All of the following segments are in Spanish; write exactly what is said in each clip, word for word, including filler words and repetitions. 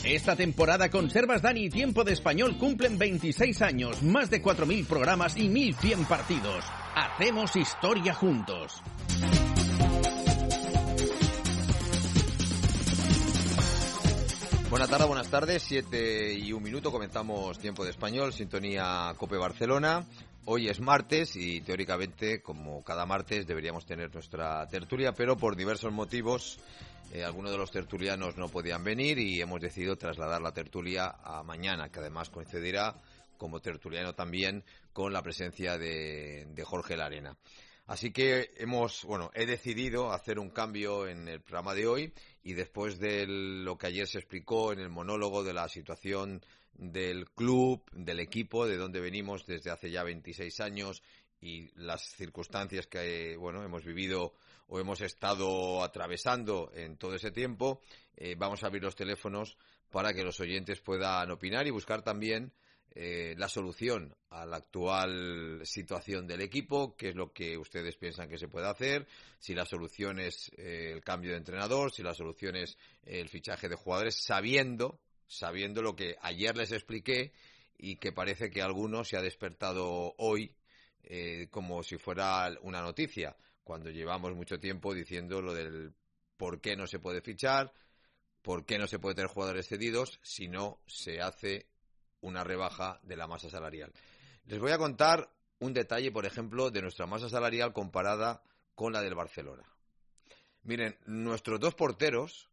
Esta temporada Conservas Dani y Tiempo de Español cumplen veintiséis años, más de cuatro mil programas y mil cien partidos. Hacemos historia juntos. Buenas tardes, buenas tardes, siete y un minuto, comenzamos Tiempo de Español, sintonía COPE Barcelona. Hoy es martes y teóricamente, como cada martes, deberíamos tener nuestra tertulia, pero por diversos motivos eh, algunos de los tertulianos no podían venir y hemos decidido trasladar la tertulia a mañana, que además coincidirá como tertuliano también con la presencia de, de Jorge Larena. Así que hemos, bueno, he decidido hacer un cambio en el programa de hoy y después de lo que ayer se explicó en el monólogo de la situación del club, del equipo, de donde venimos desde hace ya veintiséis años y las circunstancias que, bueno, hemos vivido o hemos estado atravesando en todo ese tiempo, eh, vamos a abrir los teléfonos para que los oyentes puedan opinar y buscar también Eh, la solución a la actual situación del equipo, qué es lo que ustedes piensan que se puede hacer, si la solución es eh, el cambio de entrenador, si la solución es eh, el fichaje de jugadores, sabiendo, sabiendo lo que ayer les expliqué y que parece que a algunos se ha despertado hoy eh, como si fuera una noticia, cuando llevamos mucho tiempo diciendo lo del por qué no se puede fichar, por qué no se puede tener jugadores cedidos si no se hace una rebaja de la masa salarial. Les voy a contar un detalle, por ejemplo, de nuestra masa salarial comparada con la del Barcelona. Miren, nuestros dos porteros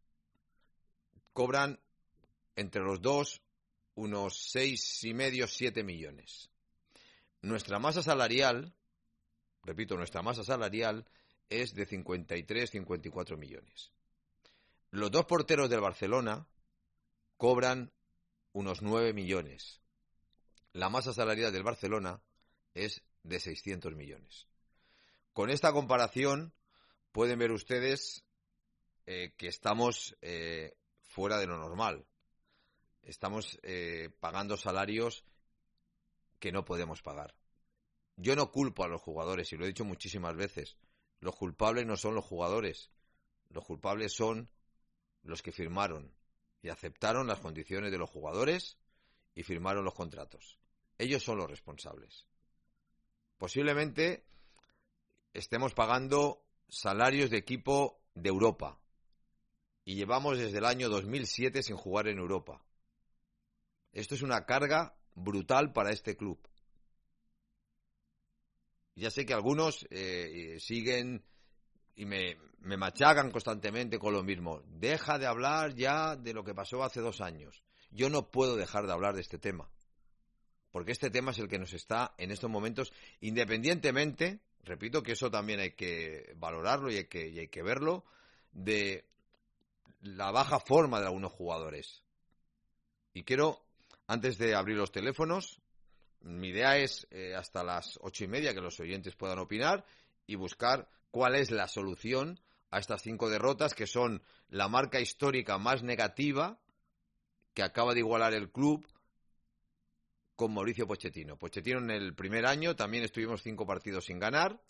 cobran entre los dos unos seis y medio, siete millones. Nuestra masa salarial, repito, nuestra masa salarial es de cincuenta y tres, cincuenta y cuatro millones. Los dos porteros del Barcelona cobran unos nueve millones. La masa salarial del Barcelona es de seiscientos millones. Con esta comparación pueden ver ustedes eh, que estamos eh, fuera de lo normal. Estamos eh, pagando salarios que no podemos pagar. Yo no culpo a los jugadores, y lo he dicho muchísimas veces. Los culpables no son los jugadores. Los culpables son los que firmaron y aceptaron las condiciones de los jugadores y firmaron los contratos. Ellos son los responsables. Posiblemente estemos pagando salarios de equipo de Europa y llevamos desde el año dos mil siete sin jugar en Europa. Esto es una carga brutal para este club. Ya sé que algunos eh, siguen y me, me machacan constantemente con lo mismo. Deja de hablar ya de lo que pasó hace dos años. Yo no puedo dejar de hablar de este tema, porque este tema es el que nos está en estos momentos, independientemente, repito que eso también hay que valorarlo y hay que, y hay que verlo, de la baja forma de algunos jugadores. Y quiero, antes de abrir los teléfonos, mi idea es eh, hasta las ocho y media que los oyentes puedan opinar y buscar cuál es la solución a estas cinco derrotas que son la marca histórica más negativa que acaba de igualar el club con Mauricio Pochettino. Pochettino en el primer año también estuvimos cinco partidos sin ganar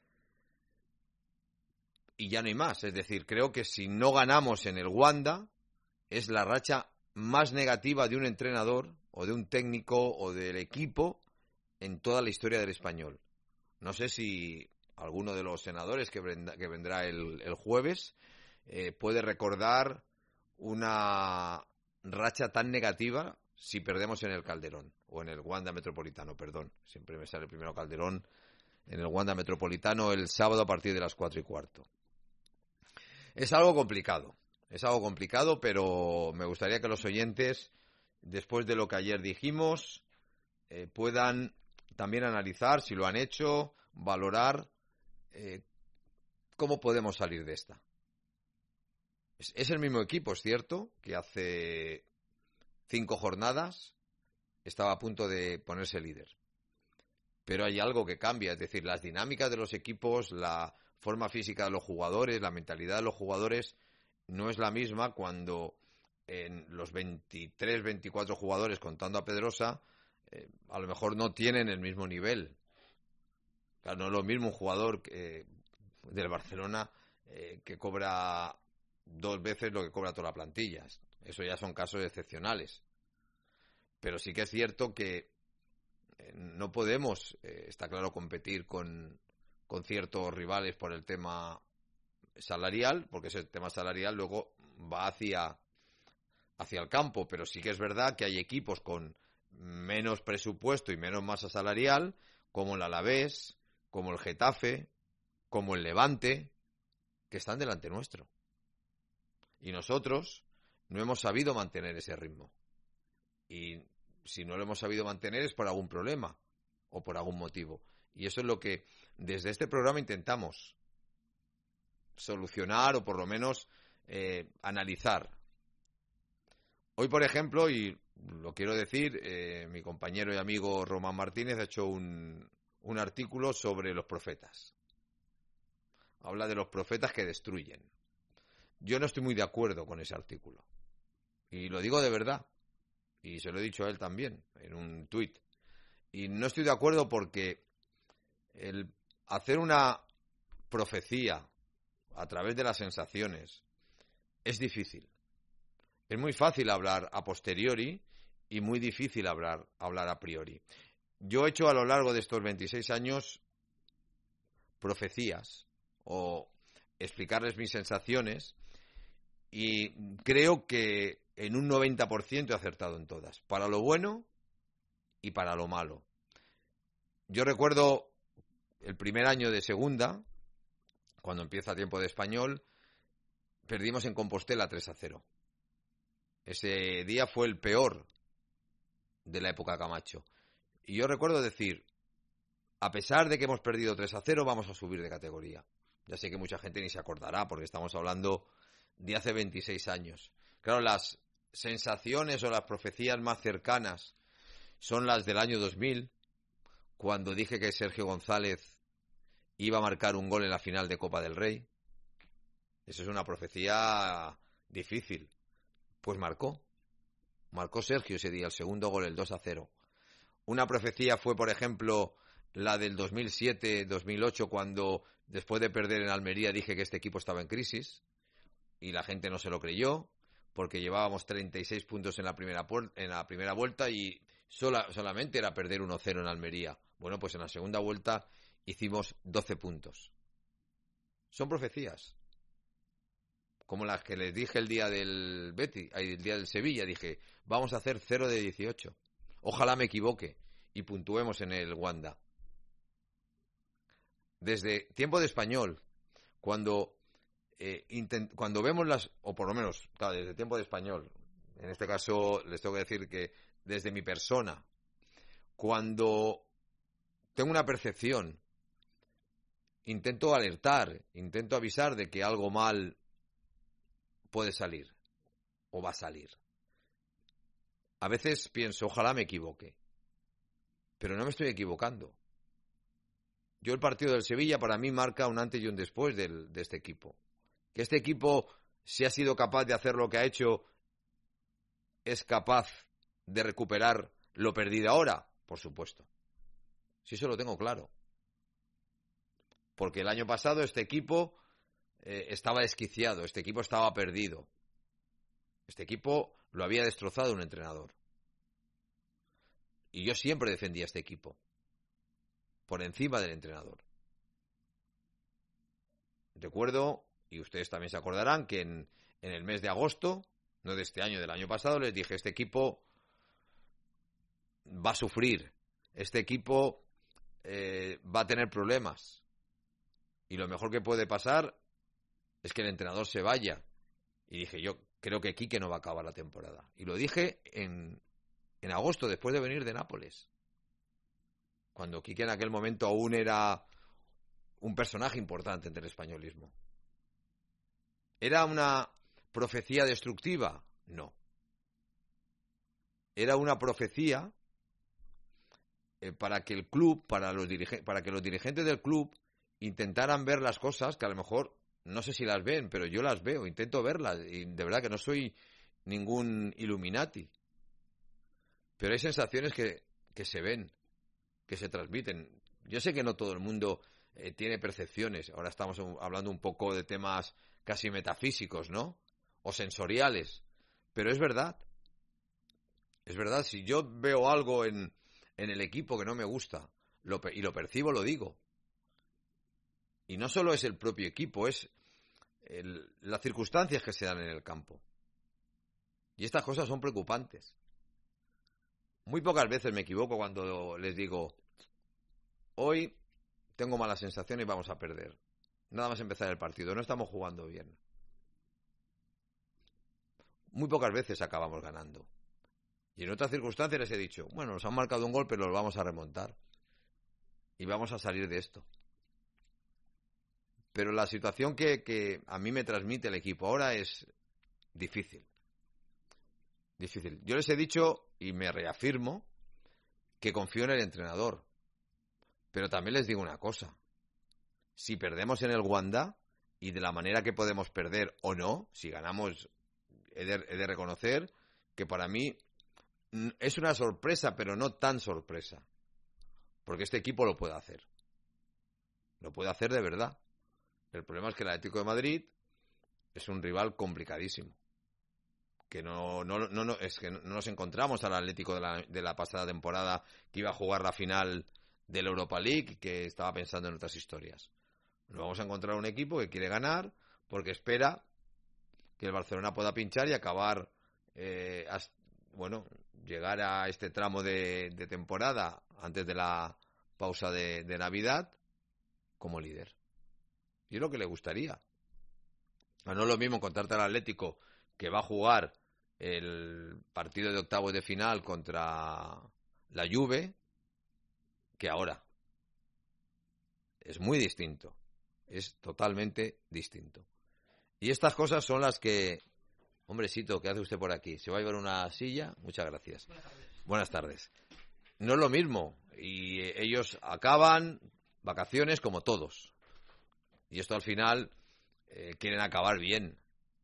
y ya no hay más. Es decir, creo que si no ganamos en el Wanda es la racha más negativa de un entrenador o de un técnico o del equipo en toda la historia del Español. No sé si alguno de los senadores que vendrá, que vendrá el, el jueves eh, puede recordar una racha tan negativa si perdemos en el Calderón o en el Wanda Metropolitano, perdón, siempre me sale primero Calderón, en el Wanda Metropolitano el sábado a partir de las cuatro y cuarto. Es algo complicado, es algo complicado, pero me gustaría que los oyentes, después de lo que ayer dijimos, eh, puedan también analizar, si lo han hecho, valorar eh, cómo podemos salir de esta. Es, es el mismo equipo, es cierto, que hace cinco jornadas estaba a punto de ponerse líder. Pero hay algo que cambia, es decir, las dinámicas de los equipos, la forma física de los jugadores, la mentalidad de los jugadores no es la misma cuando en los veintitrés, veinticuatro jugadores, contando a Pedrosa, eh, a lo mejor no tienen el mismo nivel. Claro, no es lo mismo un jugador que, del Barcelona eh, que cobra dos veces lo que cobra toda la plantilla. Eso ya son casos excepcionales. Pero sí que es cierto que no podemos, eh, está claro, competir con, con ciertos rivales por el tema salarial, porque ese tema salarial luego va hacia, hacia el campo, pero sí que es verdad que hay equipos con menos presupuesto y menos masa salarial, como el Alavés, como el Getafe, como el Levante, que están delante nuestro. Y nosotros no hemos sabido mantener ese ritmo. Y si no lo hemos sabido mantener es por algún problema o por algún motivo. Y eso es lo que desde este programa intentamos solucionar o por lo menos eh, analizar. Hoy, por ejemplo, y lo quiero decir, eh, mi compañero y amigo Román Martínez ha hecho un, un artículo sobre los profetas. Habla de los profetas que destruyen. Yo no estoy muy de acuerdo con ese artículo. Y lo digo de verdad. Y se lo he dicho a él también, en un tuit. Y no estoy de acuerdo porque el hacer una profecía a través de las sensaciones es difícil. Es muy fácil hablar a posteriori y muy difícil hablar, hablar a priori. Yo he hecho a lo largo de estos veintiséis años profecías o explicarles mis sensaciones y creo que en un noventa por ciento he acertado en todas, para lo bueno y para lo malo. Yo recuerdo el primer año de segunda, cuando empieza Tiempo de Español, perdimos en Compostela tres a cero. Ese día fue el peor de la época Camacho. Y yo recuerdo decir, a pesar de que hemos perdido tres a cero, vamos a subir de categoría. Ya sé que mucha gente ni se acordará, porque estamos hablando de hace veintiséis años. Claro, las sensaciones o las profecías más cercanas son las del año dos mil, cuando dije que Sergio González iba a marcar un gol en la final de Copa del Rey. Eso es una profecía difícil. Pues marcó. Marcó Sergio ese día, el segundo gol, el dos a cero. Una profecía fue, por ejemplo, la del dos mil siete dos mil ocho, cuando después de perder en Almería dije que este equipo estaba en crisis y la gente no se lo creyó porque llevábamos treinta y seis puntos en la primera, en la primera vuelta y sola, solamente era perder uno cero en Almería. Bueno, pues en la segunda vuelta hicimos doce puntos. Son profecías. Como las que les dije el día del Betis, el día del Sevilla, dije, vamos a hacer cero de dieciocho. Ojalá me equivoque y puntuemos en el Wanda. Desde Tiempo de Español, cuando eh, intent, cuando vemos las, o por lo menos, claro, desde Tiempo de Español, en este caso les tengo que decir que desde mi persona, cuando tengo una percepción, intento alertar, intento avisar de que algo mal puede salir o va a salir. A veces pienso, ojalá me equivoque, pero no me estoy equivocando. Yo el partido del Sevilla para mí marca un antes y un después del, de este equipo. Que este equipo, si ha sido capaz de hacer lo que ha hecho, es capaz de recuperar lo perdido ahora, por supuesto. Si eso lo tengo claro. Porque el año pasado este equipo eh, estaba desquiciado, este equipo estaba perdido. Este equipo lo había destrozado un entrenador. Y yo siempre defendía a este equipo, por encima del entrenador. Recuerdo, y ustedes también se acordarán, que en, en el mes de agosto, no de este año, del año pasado, les dije, este equipo va a sufrir, este equipo eh, va a tener problemas. Y lo mejor que puede pasar es que el entrenador se vaya. Y dije, yo creo que Quique no va a acabar la temporada. Y lo dije en, en agosto, después de venir de Nápoles. Cuando Quique en aquel momento aún era un personaje importante entre el españolismo. ¿Era una profecía destructiva? No. Era una profecía eh, para que el club, para los dirige- para que los dirigentes del club intentaran ver las cosas que a lo mejor, no sé si las ven, pero yo las veo, intento verlas, y de verdad que no soy ningún Illuminati. Pero hay sensaciones que, que se ven, que se transmiten. Yo sé que no todo el mundo eh, tiene percepciones. Ahora estamos hablando un poco de temas casi metafísicos, ¿no? O sensoriales. Pero es verdad. Es verdad, si yo veo algo en, en el equipo que no me gusta lo, y lo percibo, lo digo. Y no solo es el propio equipo, es el, las circunstancias que se dan en el campo. Y estas cosas son preocupantes. Muy pocas veces me equivoco cuando les digo, hoy tengo mala sensación y vamos a perder. Nada más empezar el partido, no estamos jugando bien. Muy pocas veces acabamos ganando. Y en otras circunstancias les he dicho, bueno, nos han marcado un gol, pero lo vamos a remontar. Y vamos a salir de esto. Pero la situación que, que a mí me transmite el equipo ahora es difícil. Difícil. Yo les he dicho, y me reafirmo, que confío en el entrenador. Pero también les digo una cosa. Si perdemos en el Wanda, y de la manera que podemos perder o no, si ganamos, he de, he de reconocer que para mí es una sorpresa, pero no tan sorpresa. Porque este equipo lo puede hacer. Lo puede hacer de verdad. El problema es que el Atlético de Madrid es un rival complicadísimo. Que no, no, no, no es que no nos encontramos al Atlético de la, de la pasada temporada que iba a jugar la final de la Europa League y que estaba pensando en otras historias. Nos vamos a encontrar un equipo que quiere ganar porque espera que el Barcelona pueda pinchar y acabar, eh, hasta, bueno, llegar a este tramo de, de temporada antes de la pausa de, de Navidad como líder. Y es lo que le gustaría. No es lo mismo encontrarte al Atlético que va a jugar el partido de octavos de final contra la Juve que ahora. Es muy distinto. Es totalmente distinto. Y estas cosas son las que... Hombrecito, ¿qué hace usted por aquí? ¿Se va a llevar una silla? Muchas gracias. Buenas tardes. Buenas tardes. No es lo mismo. Y ellos acaban vacaciones como todos. Y esto al final eh, quieren acabar bien.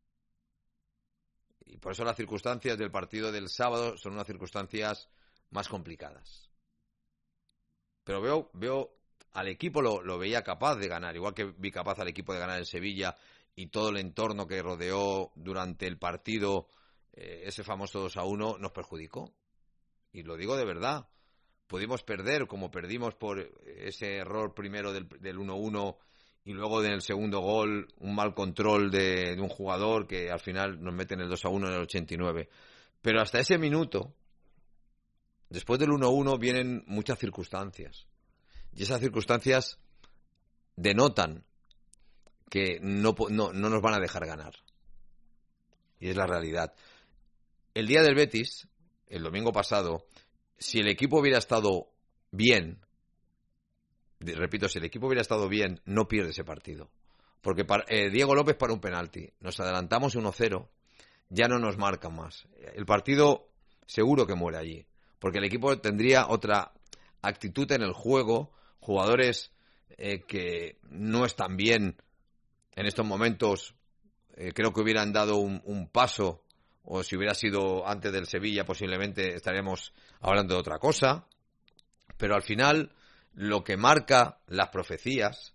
Y por eso las circunstancias del partido del sábado son unas circunstancias más complicadas. Pero veo, veo al equipo lo, lo veía capaz de ganar, igual que vi capaz al equipo de ganar en Sevilla y todo el entorno que rodeó durante el partido, eh, ese famoso dos a uno, nos perjudicó. Y lo digo de verdad. Pudimos perder, como perdimos por ese error primero del, del uno uno y luego en el segundo gol un mal control de, de un jugador que al final nos meten el dos a uno en el ochenta y nueve. Pero hasta ese minuto, después del uno uno, vienen muchas circunstancias. Y esas circunstancias denotan que no, no, no nos van a dejar ganar. Y es la realidad. El día del Betis, el domingo pasado, si el equipo hubiera estado bien, repito, si el equipo hubiera estado bien, no pierde ese partido. Porque para, eh, Diego López para un penalti. Nos adelantamos uno cero, ya no nos marcan más. El partido seguro que muere allí. Porque el equipo tendría otra actitud en el juego, jugadores eh, que no están bien en estos momentos, eh, creo que hubieran dado un, un paso, o si hubiera sido antes del Sevilla posiblemente estaríamos hablando de otra cosa. Pero al final lo que marca las profecías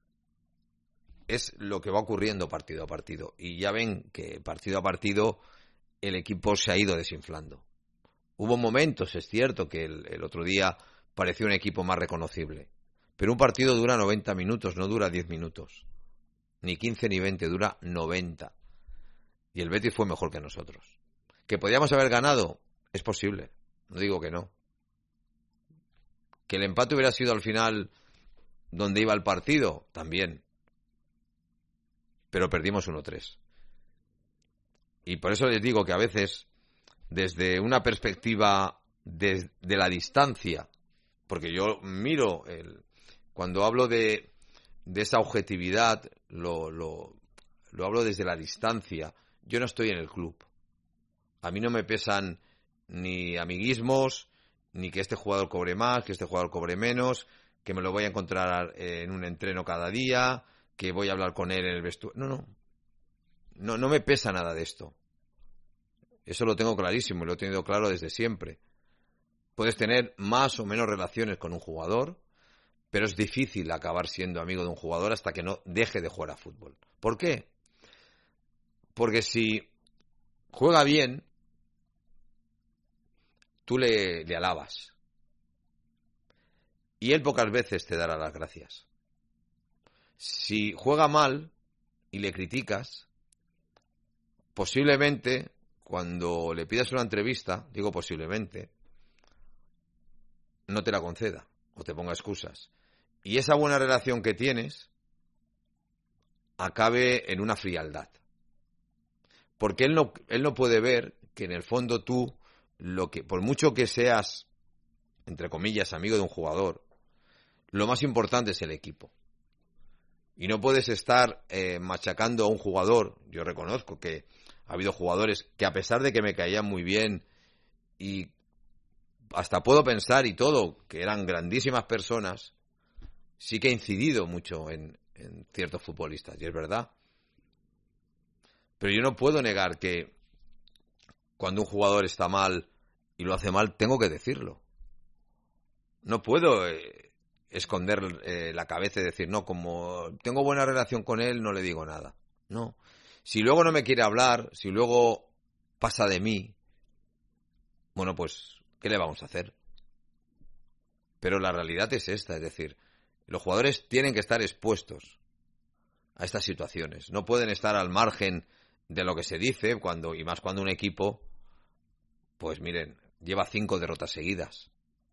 es lo que va ocurriendo partido a partido. Y ya ven que partido a partido el equipo se ha ido desinflando. Hubo momentos, es cierto, que el, el otro día pareció un equipo más reconocible. Pero un partido dura noventa minutos, no dura diez minutos. Ni quince ni veinte, dura noventa. Y el Betis fue mejor que nosotros. ¿Que podíamos haber ganado? Es posible. No digo que no. ¿Que el empate hubiera sido al final donde iba el partido? También. Pero perdimos uno tres. Y por eso les digo que a veces, desde una perspectiva de, de la distancia, porque yo miro, el, cuando hablo de, de esa objetividad, lo, lo, lo hablo desde la distancia. Yo no estoy en el club. A mí no me pesan ni amiguismos, ni que este jugador cobre más, que este jugador cobre menos, que me lo voy a encontrar en un entreno cada día, que voy a hablar con él en el vestuario. No, no. No, no me pesa nada de esto. Eso lo tengo clarísimo y lo he tenido claro desde siempre. Puedes tener más o menos relaciones con un jugador, pero es difícil acabar siendo amigo de un jugador hasta que no deje de jugar a fútbol. ¿Por qué? Porque si juega bien, tú le, le alabas. Y él pocas veces te dará las gracias. Si juega mal y le criticas, posiblemente cuando le pidas una entrevista, digo posiblemente, no te la conceda o te ponga excusas. Y esa buena relación que tienes acabe en una frialdad. Porque él no, él no puede ver que en el fondo tú, lo que, por mucho que seas, entre comillas, amigo de un jugador, lo más importante es el equipo. Y no puedes estar eh, machacando a un jugador. Yo reconozco que ha habido jugadores que, a pesar de que me caían muy bien y hasta puedo pensar y todo que eran grandísimas personas, sí que ha incidido mucho en, en ciertos futbolistas, y es verdad. Pero yo no puedo negar que cuando un jugador está mal y lo hace mal, tengo que decirlo. No puedo eh, esconder eh, la cabeza y decir, no, como tengo buena relación con él, no le digo nada. No. Si luego no me quiere hablar, si luego pasa de mí, bueno, pues, ¿qué le vamos a hacer? Pero la realidad es esta, es decir, los jugadores tienen que estar expuestos a estas situaciones. No pueden estar al margen de lo que se dice, cuando y más cuando un equipo, pues miren, lleva cinco derrotas seguidas.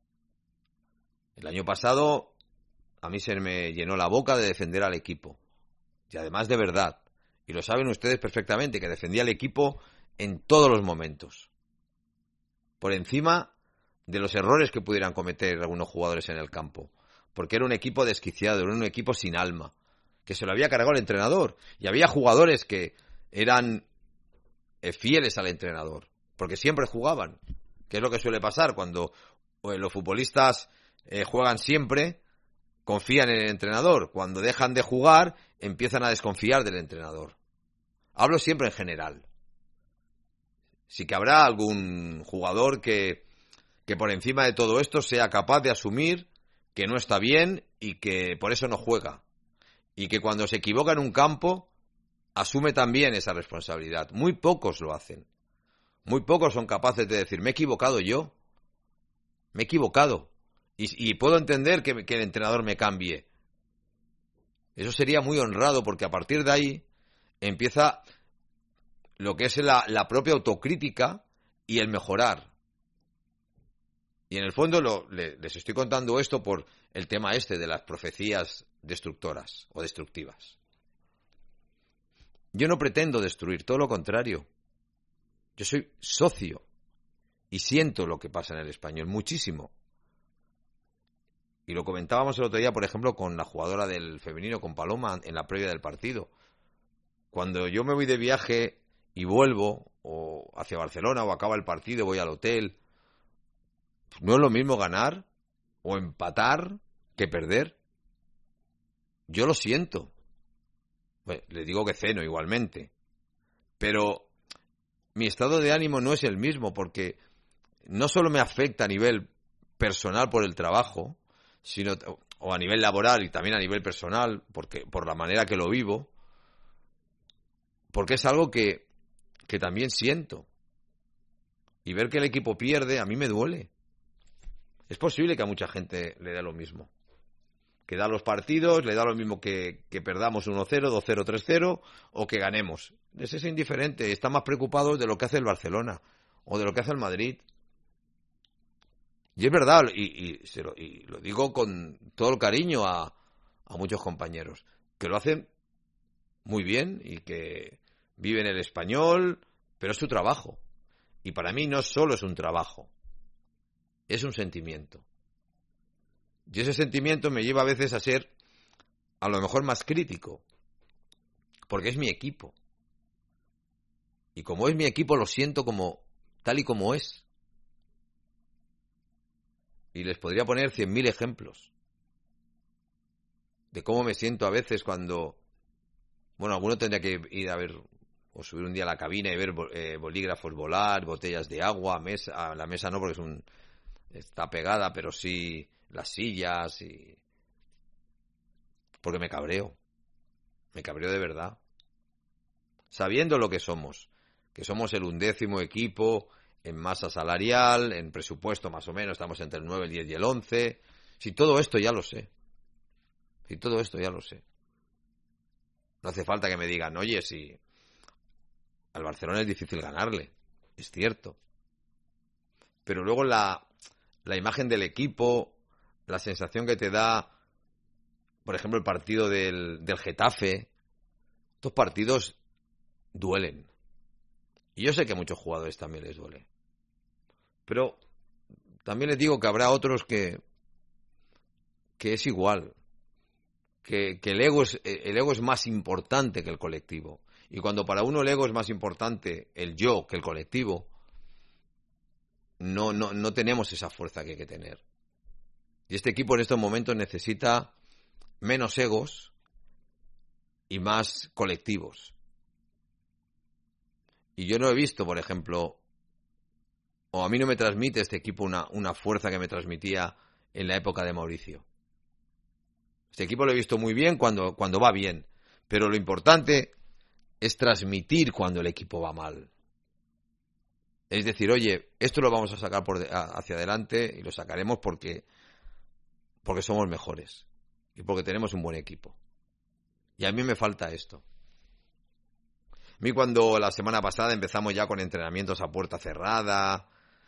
El año pasado a mí se me llenó la boca de defender al equipo. Y además de verdad. Y lo saben ustedes perfectamente, que defendía al equipo en todos los momentos. Por encima de los errores que pudieran cometer algunos jugadores en el campo. Porque era un equipo desquiciado, era un equipo sin alma. Que se lo había cargado el entrenador. Y había jugadores que eran eh, fieles al entrenador. Porque siempre jugaban. Que es lo que suele pasar cuando eh, los futbolistas eh, juegan siempre, confían en el entrenador. Cuando dejan de jugar, empiezan a desconfiar del entrenador. Hablo siempre en general. Sí que habrá algún jugador que, que por encima de todo esto sea capaz de asumir que no está bien y que por eso no juega. Y que cuando se equivoca en un campo, asume también esa responsabilidad. Muy pocos lo hacen. Muy pocos son capaces de decir, me he equivocado yo. Me he equivocado. Y, y puedo entender que, que el entrenador me cambie. Eso sería muy honrado, porque a partir de ahí empieza lo que es la, la propia autocrítica y el mejorar. Y en el fondo lo, le, les estoy contando esto por el tema este de las profecías destructoras o destructivas. Yo no pretendo destruir, todo lo contrario. Yo soy socio y siento lo que pasa en el Español, muchísimo. Y lo comentábamos el otro día, por ejemplo, con la jugadora del femenino, con Paloma, en la previa del partido. Cuando yo me voy de viaje y vuelvo, o hacia Barcelona, o acaba el partido, voy al hotel, pues no es lo mismo ganar o empatar que perder. Yo lo siento. Bueno, les digo que ceno igualmente. Pero mi estado de ánimo no es el mismo, porque no solo me afecta a nivel personal por el trabajo, sino o a nivel laboral y también a nivel personal, porque por la manera que lo vivo, porque es algo que, que también siento. Y ver que el equipo pierde, a mí me duele. Es posible que a mucha gente le dé lo mismo. Que da los partidos, le da lo mismo que, que perdamos uno cero, dos cero, tres cero o que ganemos. Les es indiferente, están más preocupados de lo que hace el Barcelona o de lo que hace el Madrid. Y es verdad, y, y, se lo, y lo digo con todo el cariño a, a muchos compañeros, que lo hacen muy bien y que viven el español, pero es su trabajo. Y para mí no solo es un trabajo, es un sentimiento. Y ese sentimiento me lleva a veces a ser, a lo mejor, más crítico, porque es mi equipo. Y como es mi equipo, lo siento como tal y como es. Y les podría poner cien mil ejemplos de cómo me siento a veces cuando, bueno, alguno tendría que ir a ver o subir un día a la cabina y ver eh, bolígrafos volar, botellas de agua, mesa, a la mesa no porque es un está pegada, pero sí las sillas y porque me cabreo, me cabreo de verdad, sabiendo lo que somos, que somos el undécimo equipo en masa salarial, en presupuesto más o menos, estamos entre el nueve, el diez y el once. Si todo esto ya lo sé. Si todo esto ya lo sé. No hace falta que me digan, oye, si al Barcelona es difícil ganarle. Es cierto. Pero luego la, la imagen del equipo, la sensación que te da, por ejemplo, el partido del, del Getafe, estos partidos duelen. Y yo sé que a muchos jugadores también les duele. Pero también les digo que habrá otros que, que es igual. Que, que el ego es, el ego es más importante que el colectivo. Y cuando para uno el ego es más importante, el yo, que el colectivo, no, no, no tenemos esa fuerza que hay que tener. Y este equipo en estos momentos necesita menos egos y más colectivos. Y yo no he visto, por ejemplo, o a mí no me transmite este equipo una, una fuerza que me transmitía en la época de Mauricio. Este equipo lo he visto muy bien cuando, cuando va bien, pero lo importante es transmitir cuando el equipo va mal. Es decir, oye, esto lo vamos a sacar por de, a, hacia adelante y lo sacaremos porque, porque somos mejores y porque tenemos un buen equipo. Y a mí me falta esto. A mí cuando la semana pasada empezamos ya con entrenamientos a puerta cerrada,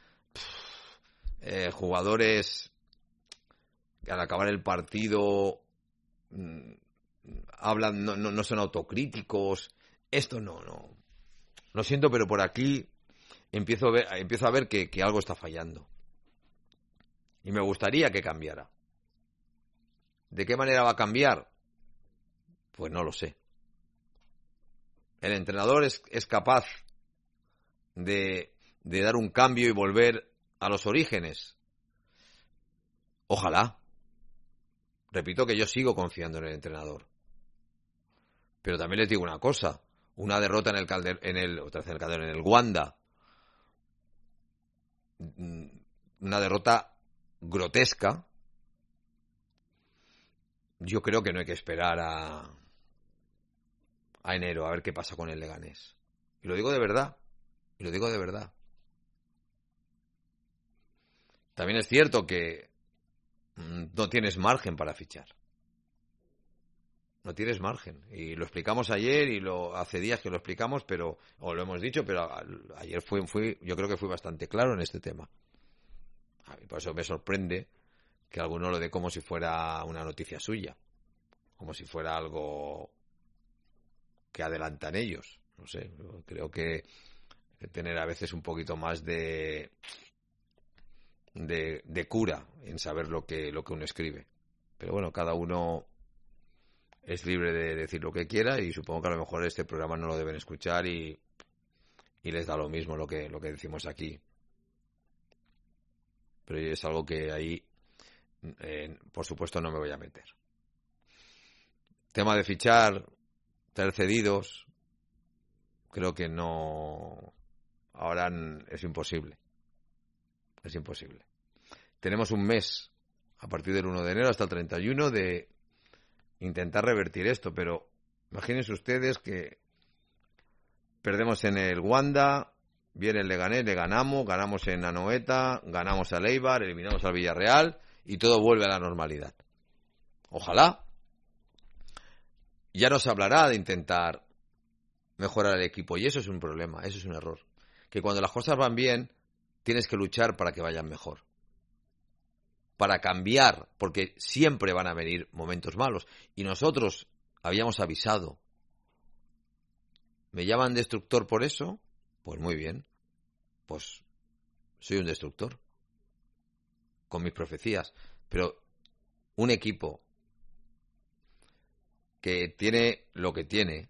eh, jugadores que al acabar el partido mmm, hablan, no, no, no son autocríticos, esto no, no. Lo siento, pero por aquí empiezo a ver, empiezo a ver que, que algo está fallando. Y me gustaría que cambiara. ¿De qué manera va a cambiar? Pues no lo sé. ¿El entrenador es, es capaz de, de dar un cambio y volver a los orígenes? Ojalá. Repito que yo sigo confiando en el entrenador. Pero también les digo una cosa. Una derrota en el Calder, en el, otra vez en el Calderón, en el Wanda. Una derrota grotesca. Yo creo que no hay que esperar a, a enero a ver qué pasa con el Leganés. Y lo digo de verdad. Y lo digo de verdad. También es cierto que no tienes margen para fichar. No tienes margen. Y lo explicamos ayer y lo hace días que lo explicamos, pero o lo hemos dicho, pero ayer fui, fui, yo creo que fui bastante claro en este tema. A mí por eso me sorprende que alguno lo dé como si fuera una noticia suya, como si fuera algo que adelantan ellos. No sé, creo que tener a veces un poquito más de de, de cura en saber lo que lo que uno escribe. Pero bueno, cada uno es libre de decir lo que quiera y supongo que a lo mejor este programa no lo deben escuchar y, y les da lo mismo lo que, lo que decimos aquí. Pero es algo que ahí, eh, por supuesto, no me voy a meter. Tema de fichar, tener cedidos, creo que no, ahora es imposible. Es imposible. Tenemos un mes, a partir del uno de enero hasta el treinta y uno, de intentar revertir esto, pero imagínense ustedes que perdemos en el Wanda, viene el Leganés, le ganamos, ganamos en Anoeta, ganamos al Eibar, eliminamos al Villarreal y todo vuelve a la normalidad. Ojalá. Ya no se hablará de intentar mejorar el equipo y eso es un problema, eso es un error. Que cuando las cosas van bien tienes que luchar para que vayan mejor. Para cambiar, porque siempre van a venir momentos malos. Y nosotros habíamos avisado. ¿Me llaman destructor por eso? Pues muy bien. Pues soy un destructor. Con mis profecías. Pero un equipo que tiene lo que tiene,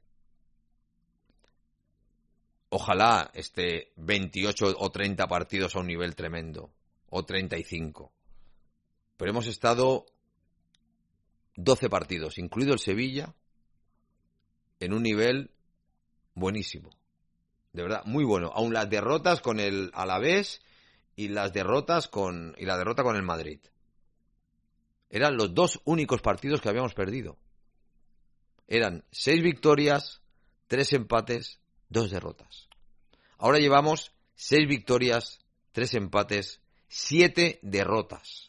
ojalá esté veintiocho o treinta partidos a un nivel tremendo. O treinta y cinco. Pero hemos estado doce partidos, incluido el Sevilla, en un nivel buenísimo. De verdad, muy bueno. Aún las derrotas con el Alavés y las derrotas con y la derrota con el Madrid. Eran los dos únicos partidos que habíamos perdido. Eran seis victorias, tres empates, dos derrotas. Ahora llevamos seis victorias, tres empates, siete derrotas.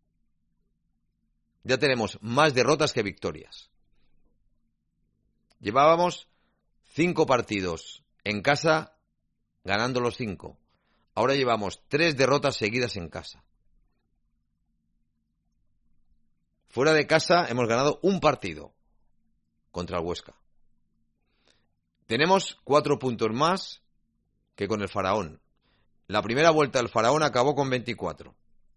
Ya tenemos más derrotas que victorias. Llevábamos cinco partidos en casa, ganando los cinco. Ahora llevamos tres derrotas seguidas en casa. Fuera de casa hemos ganado un partido contra el Huesca. Tenemos cuatro puntos más que con el Faraón. La primera vuelta del Faraón acabó con veinticuatro.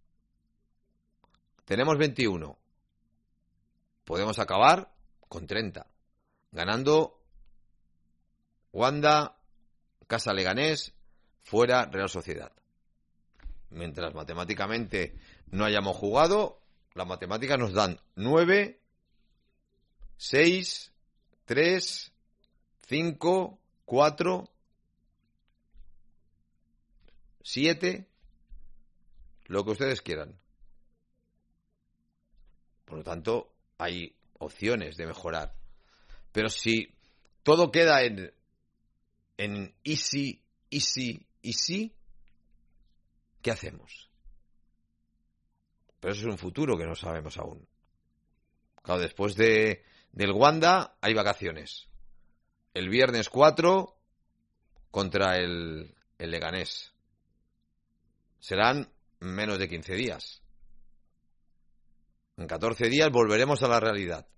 Tenemos veintiuno. Podemos acabar con treinta. Ganando Wanda, Casa Leganés, fuera Real Sociedad. Mientras matemáticamente no hayamos jugado, las matemáticas nos dan nueve, seis, tres, cinco, cuatro, siete, lo que ustedes quieran. Por lo tanto, hay opciones de mejorar. Pero si todo queda en, en easy, easy, easy, ¿qué hacemos? Pero eso es un futuro que no sabemos aún. Claro, después de, del Wanda hay vacaciones. El viernes cuatro contra el, el Leganés. Serán menos de quince días. En catorce días volveremos a la realidad.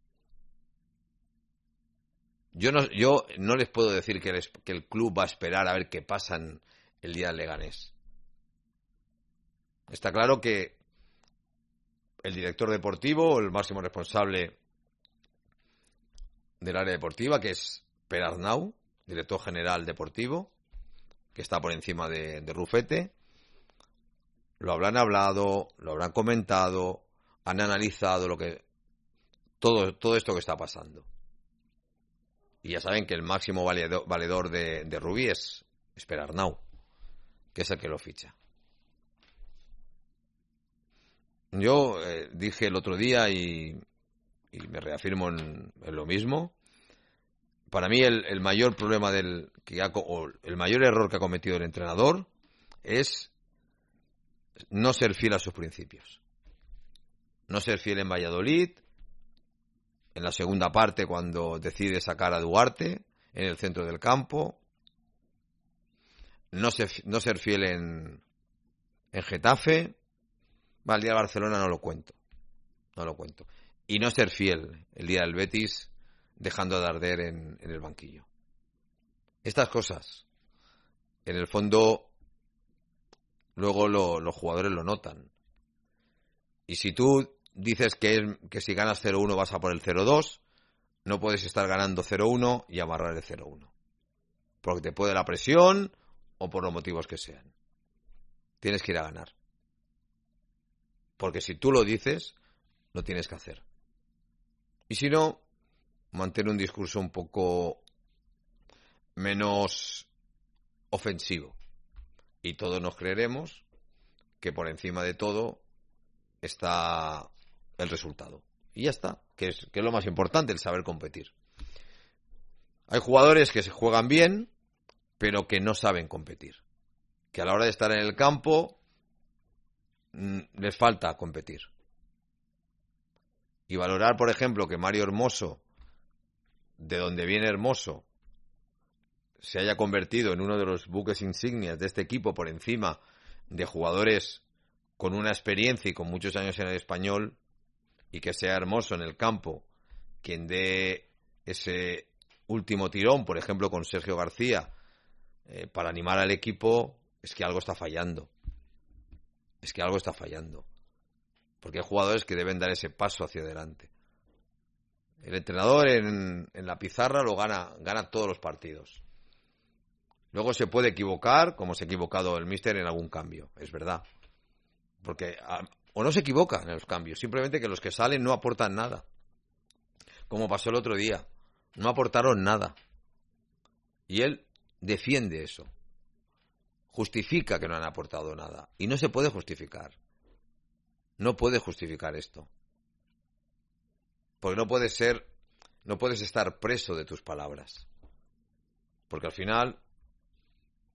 Yo no, yo no les puedo decir que, les, que el club va a esperar a ver qué pasa en el día del Leganés. Está claro que el director deportivo, o el máximo responsable del área deportiva, que es Per Arnau, director general deportivo, que está por encima de, de Rufete, lo habrán hablado, lo habrán comentado, han analizado lo que todo, todo esto que está pasando. Y ya saben que el máximo valedor, valedor de, de Rubí es, es Per Arnau, que es el que lo ficha. Yo eh, dije el otro día y, y me reafirmo en, en lo mismo. Para mí el, el mayor problema del que ha, o el mayor error que ha cometido el entrenador es no ser fiel a sus principios. No ser fiel en Valladolid, en la segunda parte cuando decide sacar a Duarte en el centro del campo. No ser, no ser fiel en, en Getafe. Va, el día de Barcelona no lo cuento. No lo cuento. Y no ser fiel el día del Betis, dejando de arder en, en el banquillo. Estas cosas, en el fondo, luego lo, los jugadores lo notan. Y si tú dices que, es, que si ganas cero uno vas a por el cero dos, no puedes estar ganando cero uno y amarrar el cero uno. Porque te puede la presión o por los motivos que sean. Tienes que ir a ganar. Porque si tú lo dices, lo tienes que hacer. Y si no, mantén un discurso un poco menos ofensivo. Y todos nos creeremos que por encima de todo está el resultado. Y ya está, que es, que es lo más importante, el saber competir. Hay jugadores que se juegan bien, pero que no saben competir. Que a la hora de estar en el campo les falta competir. Y valorar, por ejemplo, que Mario Hermoso, de donde viene Hermoso, se haya convertido en uno de los buques insignias de este equipo por encima de jugadores con una experiencia y con muchos años en el Español, y que sea Hermoso en el campo quien dé ese último tirón, por ejemplo con Sergio García, eh, para animar al equipo, es que algo está fallando. Es que algo está fallando. Porque hay jugadores que deben dar ese paso hacia adelante. El entrenador en, en la pizarra lo gana, gana todos los partidos. Luego se puede equivocar, como se ha equivocado el míster en algún cambio, es verdad. Porque a, o no se equivoca en los cambios, simplemente que los que salen no aportan nada. Como pasó el otro día, no aportaron nada. Y él defiende eso. Justifica que no han aportado nada. Y no se puede justificar. No puede justificar esto. Porque no puedes ser, no puedes estar preso de tus palabras. Porque al final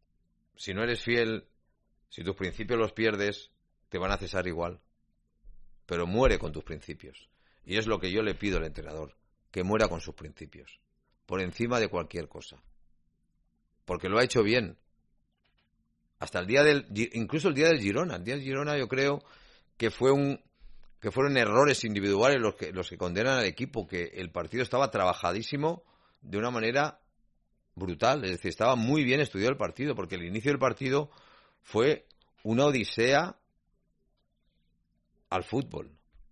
si no eres fiel, si tus principios los pierdes, te van a cesar igual. Pero muere con tus principios. Y es lo que yo le pido al entrenador, que muera con sus principios, por encima de cualquier cosa. Porque lo ha hecho bien. Hasta el día del, incluso el día del Girona. El día del Girona yo creo que fue un, que fueron errores individuales los que, los que condenan al equipo, que el partido estaba trabajadísimo de una manera brutal. Es decir, estaba muy bien estudiado el partido, porque el inicio del partido fue una odisea al fútbol.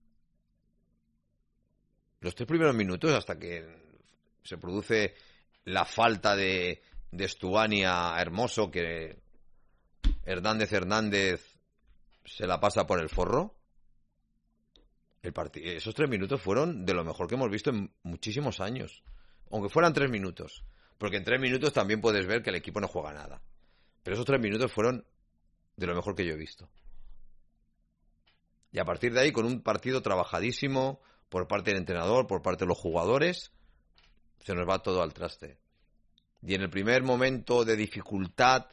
Los tres primeros minutos, hasta que se produce la falta de, de Stuani a Hermoso, que Hernández Hernández se la pasa por el forro. El part- esos tres minutos fueron de lo mejor que hemos visto en muchísimos años. Aunque fueran tres minutos. Porque en tres minutos también puedes ver que el equipo no juega nada. Pero esos tres minutos fueron de lo mejor que yo he visto. Y a partir de ahí, con un partido trabajadísimo por parte del entrenador, por parte de los jugadores, se nos va todo al traste. Y en el primer momento de dificultad,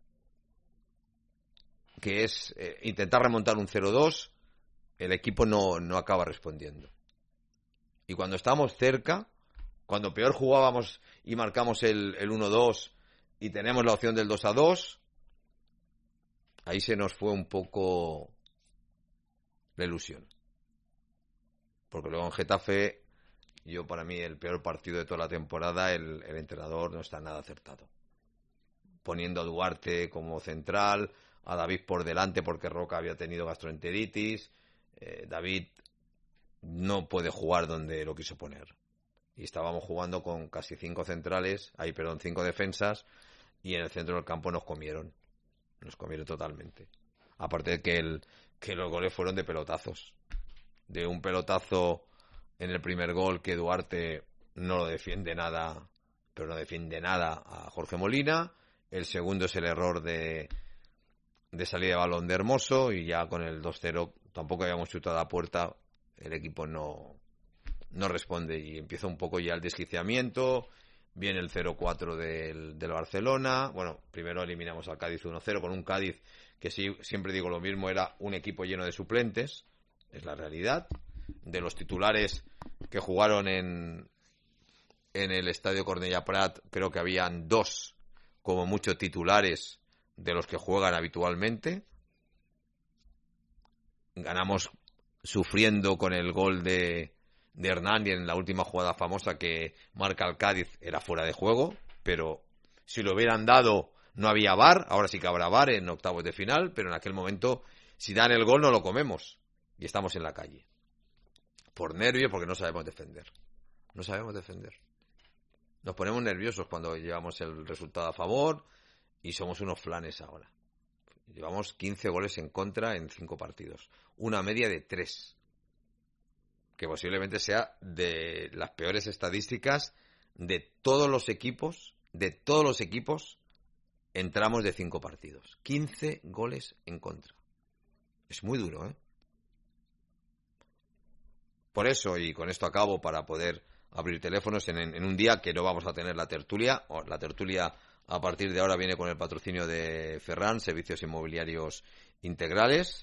que es eh, intentar remontar un cero dos, el equipo no, no acaba respondiendo. Y cuando estamos cerca, cuando peor jugábamos y marcamos el, el uno dos y tenemos la opción del dos a dos, ahí se nos fue un poco la ilusión. Porque luego en Getafe, yo para mí el peor partido de toda la temporada, el, el entrenador no está nada acertado. Poniendo a Duarte como central, a David por delante porque Roca había tenido gastroenteritis. Eh, David no puede jugar donde lo quiso poner. Y estábamos jugando con casi cinco centrales, ahí perdón, cinco defensas, y en el centro del campo nos comieron. Nos comieron totalmente. Aparte de que, el, que los goles fueron de pelotazos. De un pelotazo en el primer gol que Duarte no lo defiende nada, pero no defiende nada a Jorge Molina. El segundo es el error de, de salida de balón de Hermoso, y ya con el dos cero tampoco habíamos chutado a la puerta, el equipo no, no responde y empieza un poco ya el desquiciamiento. Viene el cero cuatro del, del Barcelona. Bueno, primero eliminamos al Cádiz uno cero con un Cádiz que sí, siempre digo lo mismo, era un equipo lleno de suplentes, es la realidad. De los titulares que jugaron en, en el Estadio Cornellà Prat, creo que habían dos, como mucho, titulares de los que juegan habitualmente. Ganamos sufriendo con el gol de, de Hernán, y en la última jugada famosa que marca el Cádiz era fuera de juego, pero si lo hubieran dado no había V A R, ahora sí que habrá V A R en octavos de final, pero en aquel momento si dan el gol no lo comemos y estamos en la calle. Por nervios, porque no sabemos defender. No sabemos defender. Nos ponemos nerviosos cuando llevamos el resultado a favor y somos unos flanes ahora. Llevamos quince goles en contra en cinco partidos. Una media de tres. Que posiblemente sea de las peores estadísticas de todos los equipos, de todos los equipos en tramos de cinco partidos. quince goles en contra. Es muy duro, ¿eh? Por eso, y con esto acabo para poder abrir teléfonos en, en un día que no vamos a tener la tertulia. La tertulia a partir de ahora viene con el patrocinio de Ferran, Servicios Inmobiliarios Integrales.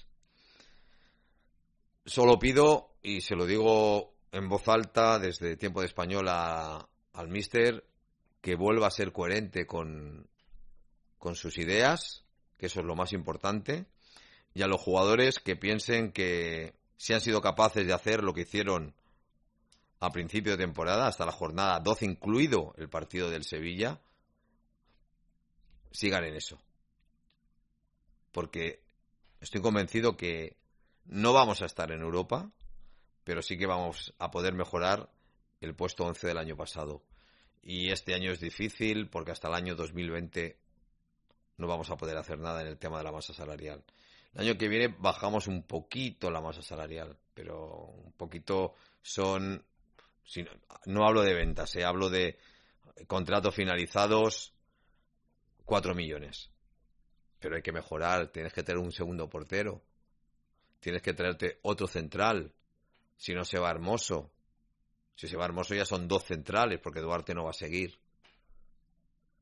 Solo pido, y se lo digo en voz alta desde Tiempo de Español a, al míster, que vuelva a ser coherente con, con sus ideas, que eso es lo más importante, y a los jugadores que piensen que si han sido capaces de hacer lo que hicieron a principio de temporada, hasta la jornada doce, incluido el partido del Sevilla, sigan en eso. Porque estoy convencido que no vamos a estar en Europa, pero sí que vamos a poder mejorar el puesto once del año pasado. Y este año es difícil porque hasta el año dos mil veinte no vamos a poder hacer nada en el tema de la masa salarial. El año que viene bajamos un poquito la masa salarial, pero un poquito son... Si no, no hablo de ventas, eh, hablo de contratos finalizados, cuatro millones. Pero hay que mejorar, tienes que tener un segundo portero, tienes que traerte otro central, si no se va Hermoso. Si se va Hermoso ya son dos centrales, porque Duarte no va a seguir.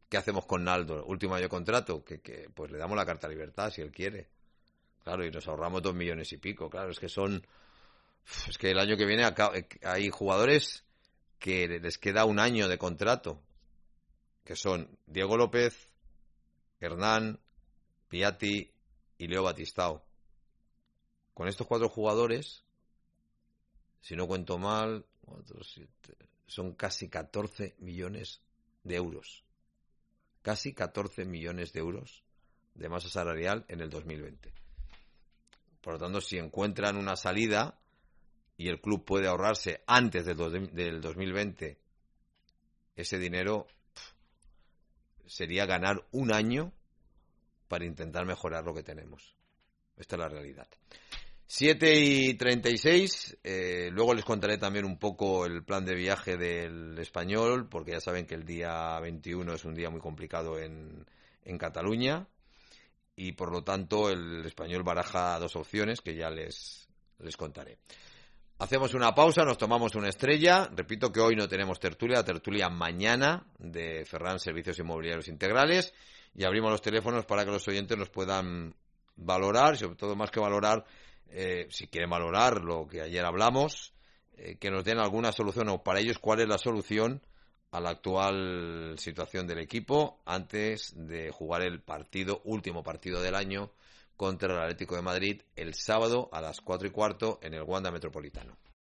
¿Qué hacemos con Naldo? Último año de contrato, que, que pues le damos la carta de libertad si él quiere. Claro, y nos ahorramos dos millones y pico. Claro, es que son... Es que el año que viene acá, hay jugadores que les queda un año de contrato, que son Diego López, Hernán, Piatti y Leo Batistao. Con estos cuatro jugadores, si no cuento mal, cuatro, siete, son casi catorce millones de euros. Casi catorce millones de euros de masa salarial en el dos mil veinte. Por lo tanto, si encuentran una salida y el club puede ahorrarse antes del, dos, del dos mil veinte ese dinero, pff, sería ganar un año para intentar mejorar lo que tenemos. Esta es la realidad. siete y treinta y seis, eh, luego les contaré también un poco el plan de viaje del Español, porque ya saben que el día veintiuno es un día muy complicado en, en Cataluña, y por lo tanto el Español baraja dos opciones que ya les, les contaré. Hacemos una pausa, nos tomamos una estrella. Repito que hoy no tenemos tertulia, la tertulia mañana de Ferran Servicios Inmobiliarios Integrales, y abrimos los teléfonos para que los oyentes nos puedan valorar, sobre todo más que valorar, eh, si quieren valorar lo que ayer hablamos, eh, que nos den alguna solución, o para ellos cuál es la solución a la actual situación del equipo antes de jugar el partido, último partido del año, contra el Atlético de Madrid el sábado a las cuatro y cuarto en el Wanda Metropolitano.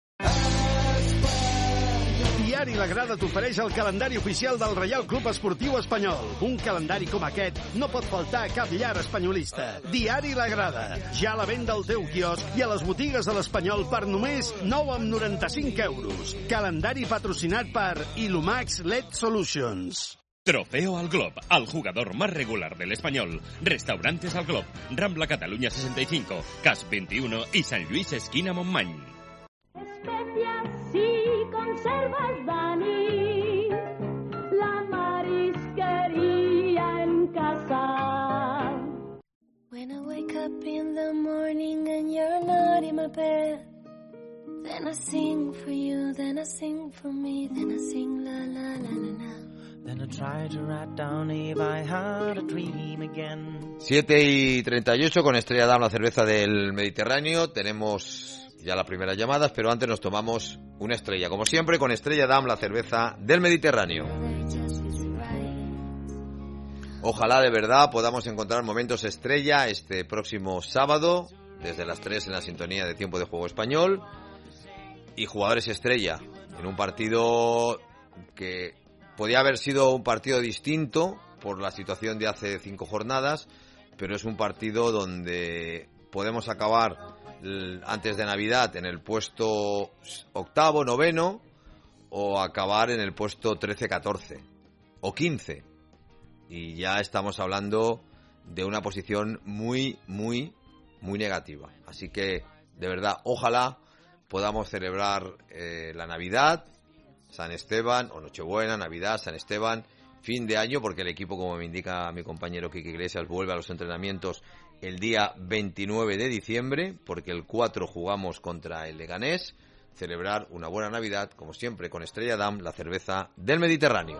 Diari La Grada t'ofereix el calendari oficial del Reial Club Esportiu Espanyol. Un calendari com aquest no pot faltar a cap llar espanyolista. Diari La Grada, ja a la venda al teu quiosc i a les botigues de l'Espanyol per només nou coma noranta-cinc euros. Calendari patrocinat per Ilumax L E D Solutions. Trofeo al Glob, al jugador más regular del Español. Restaurantes al Glob, Rambla Cataluña sesenta y cinco, Cas veintiuno y San Luis esquina Montmany. Especias y conservas Dani, la marisquería en casa. When I wake up in the morning and you're not in my bed, then I sing for you, then I sing for me, then I sing la la la la la. Then I try to write down if I had a dream again. siete y treinta y ocho con Estrella Damm, la cerveza del Mediterráneo. Tenemos ya las primeras llamadas, pero antes nos tomamos una estrella, como siempre, con Estrella Damm, la cerveza del Mediterráneo. Ojalá de verdad podamos encontrar momentos estrella este próximo sábado, desde las tres en la sintonía de Tiempo de Juego Español, y jugadores estrella en un partido que podía haber sido un partido distinto por la situación de hace cinco jornadas, pero es un partido donde podemos acabar antes de Navidad en el puesto octavo, noveno, o acabar en el puesto trece, catorce o quince. Y ya estamos hablando de una posición muy, muy, muy negativa. Así que, de verdad, ojalá podamos celebrar eh, la Navidad, San Esteban, o Nochebuena, Navidad, San Esteban, fin de año, porque el equipo, como me indica mi compañero Quique Iglesias, vuelve a los entrenamientos el día veintinueve de diciembre, porque el cuatro jugamos contra el Leganés. Celebrar una buena Navidad, como siempre, con Estrella Damm, la cerveza del Mediterráneo.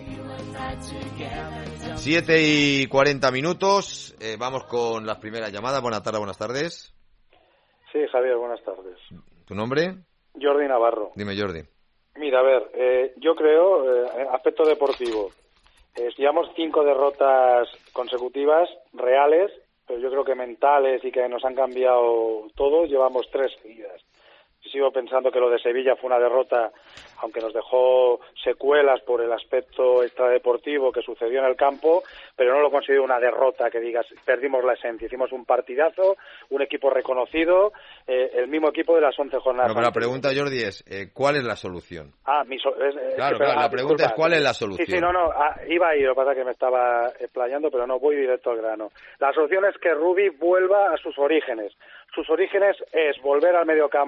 siete y cuarenta minutos, eh, vamos con las primeras llamadas. Buenas tardes, buenas tardes. Sí, Javier, buenas tardes. ¿Tu nombre? Jordi Navarro. Dime, Jordi. Mira, a ver, eh, yo creo, eh, aspecto deportivo, eh, llevamos cinco derrotas consecutivas reales, pero yo creo que mentales y que nos han cambiado todo, llevamos tres seguidas. Sigo pensando que lo de Sevilla fue una derrota, aunque nos dejó secuelas por el aspecto extradeportivo que sucedió en el campo, pero no lo considero una derrota que digas, perdimos la esencia. Hicimos un partidazo, un equipo reconocido, eh, el mismo equipo de las once jornadas. No, pero la pregunta, Jordi, es, eh, ¿cuál es la solución? Ah, mi so es, eh, claro, sí, pero, claro, ah, la pregunta disculpa. es ¿cuál es la solución? Sí, sí, no, no, ah, iba a ir, lo que pasa es que me estaba explayando, pero no, voy directo al grano. La solución es que Rubi vuelva a sus orígenes. Sus orígenes es volver al mediocampo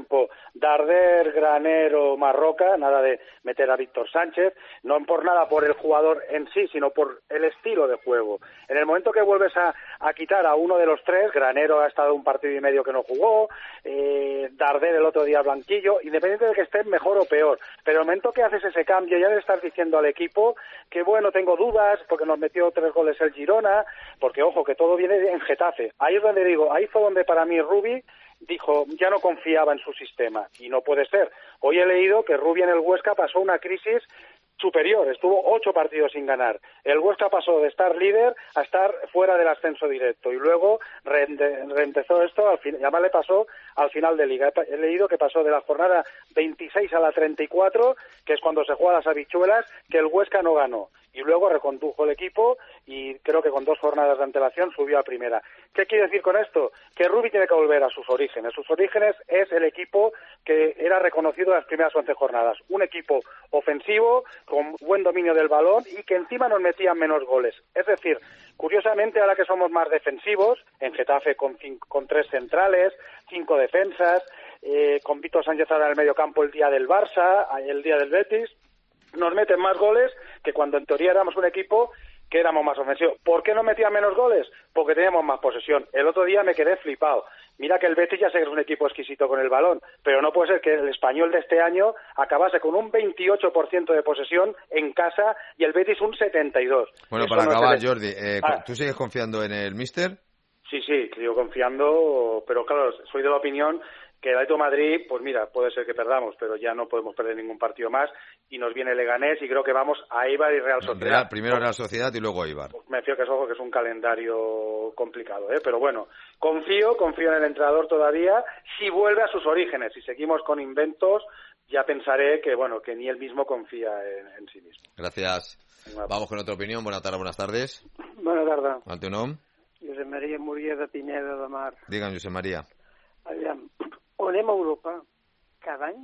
Darder, Granero, Marroca, nada de meter a Víctor Sánchez, no por nada por el jugador en sí, sino por el estilo de juego. En el momento que vuelves a, a quitar a uno de los tres, Granero ha estado un partido y medio que no jugó, eh, Darder el otro día blanquillo, independiente de que estén mejor o peor, pero en el momento que haces ese cambio ya le estás diciendo al equipo que bueno, tengo dudas, porque nos metió tres goles el Girona, porque ojo, que todo viene en Getafe. Ahí es donde digo, ahí fue donde para mí Rubi dijo, ya no confiaba en su sistema, y no puede ser. Hoy he leído que Rubi en el Huesca pasó una crisis superior, estuvo ocho partidos sin ganar. El Huesca pasó de estar líder a estar fuera del ascenso directo, y luego reempezó esto, al fin, y además le pasó al final de Liga. He leído que pasó de la jornada veintiséis a la treinta y cuatro, que es cuando se juegan las habichuelas, que el Huesca no ganó. Y luego recondujo el equipo y creo que con dos jornadas de antelación subió a primera. ¿Qué quiere decir con esto? Que Rubi tiene que volver a sus orígenes. Sus orígenes es el equipo que era reconocido en las primeras once jornadas. Un equipo ofensivo, con buen dominio del balón y que encima nos metían menos goles. Es decir, curiosamente, ahora que somos más defensivos, en Getafe con, cinco, con tres centrales, cinco defensas, eh, con Víctor Sánchez ahora en el medio campo el día del Barça, el día del Betis, nos meten más goles que cuando en teoría éramos un equipo que éramos más ofensivos. ¿Por qué no metían menos goles? Porque teníamos más posesión. El otro día me quedé flipado. Mira que el Betis ya sé que es un equipo exquisito con el balón, pero no puede ser que el Español de este año acabase con un veintiocho por ciento de posesión en casa y el Betis un setenta y dos por ciento. Bueno, Eso para no acabar, se... Jordi, eh, ah. ¿tú sigues confiando en el míster? Sí, sí, sigo confiando, pero claro, soy de la opinión que el Atlético de Madrid, pues mira, puede ser que perdamos, pero ya no podemos perder ningún partido más y nos viene Leganés y creo que vamos a Eibar y Real Sociedad. Real, primero Real Sociedad y luego Eibar. Me fío que es algo que es un calendario complicado, ¿eh? Pero bueno, confío, confío en el entrenador todavía. Si vuelve a sus orígenes, si seguimos con inventos, ya pensaré que bueno, que ni él mismo confía en, en sí mismo. Gracias. Vamos con otra opinión. Buenas tardes, buenas tardes. Bona tarda. El teu nom? Josep Maria Moria de Pineda de Mar. Digue'm, Josep Maria. Aviam, o anem a Europa cada any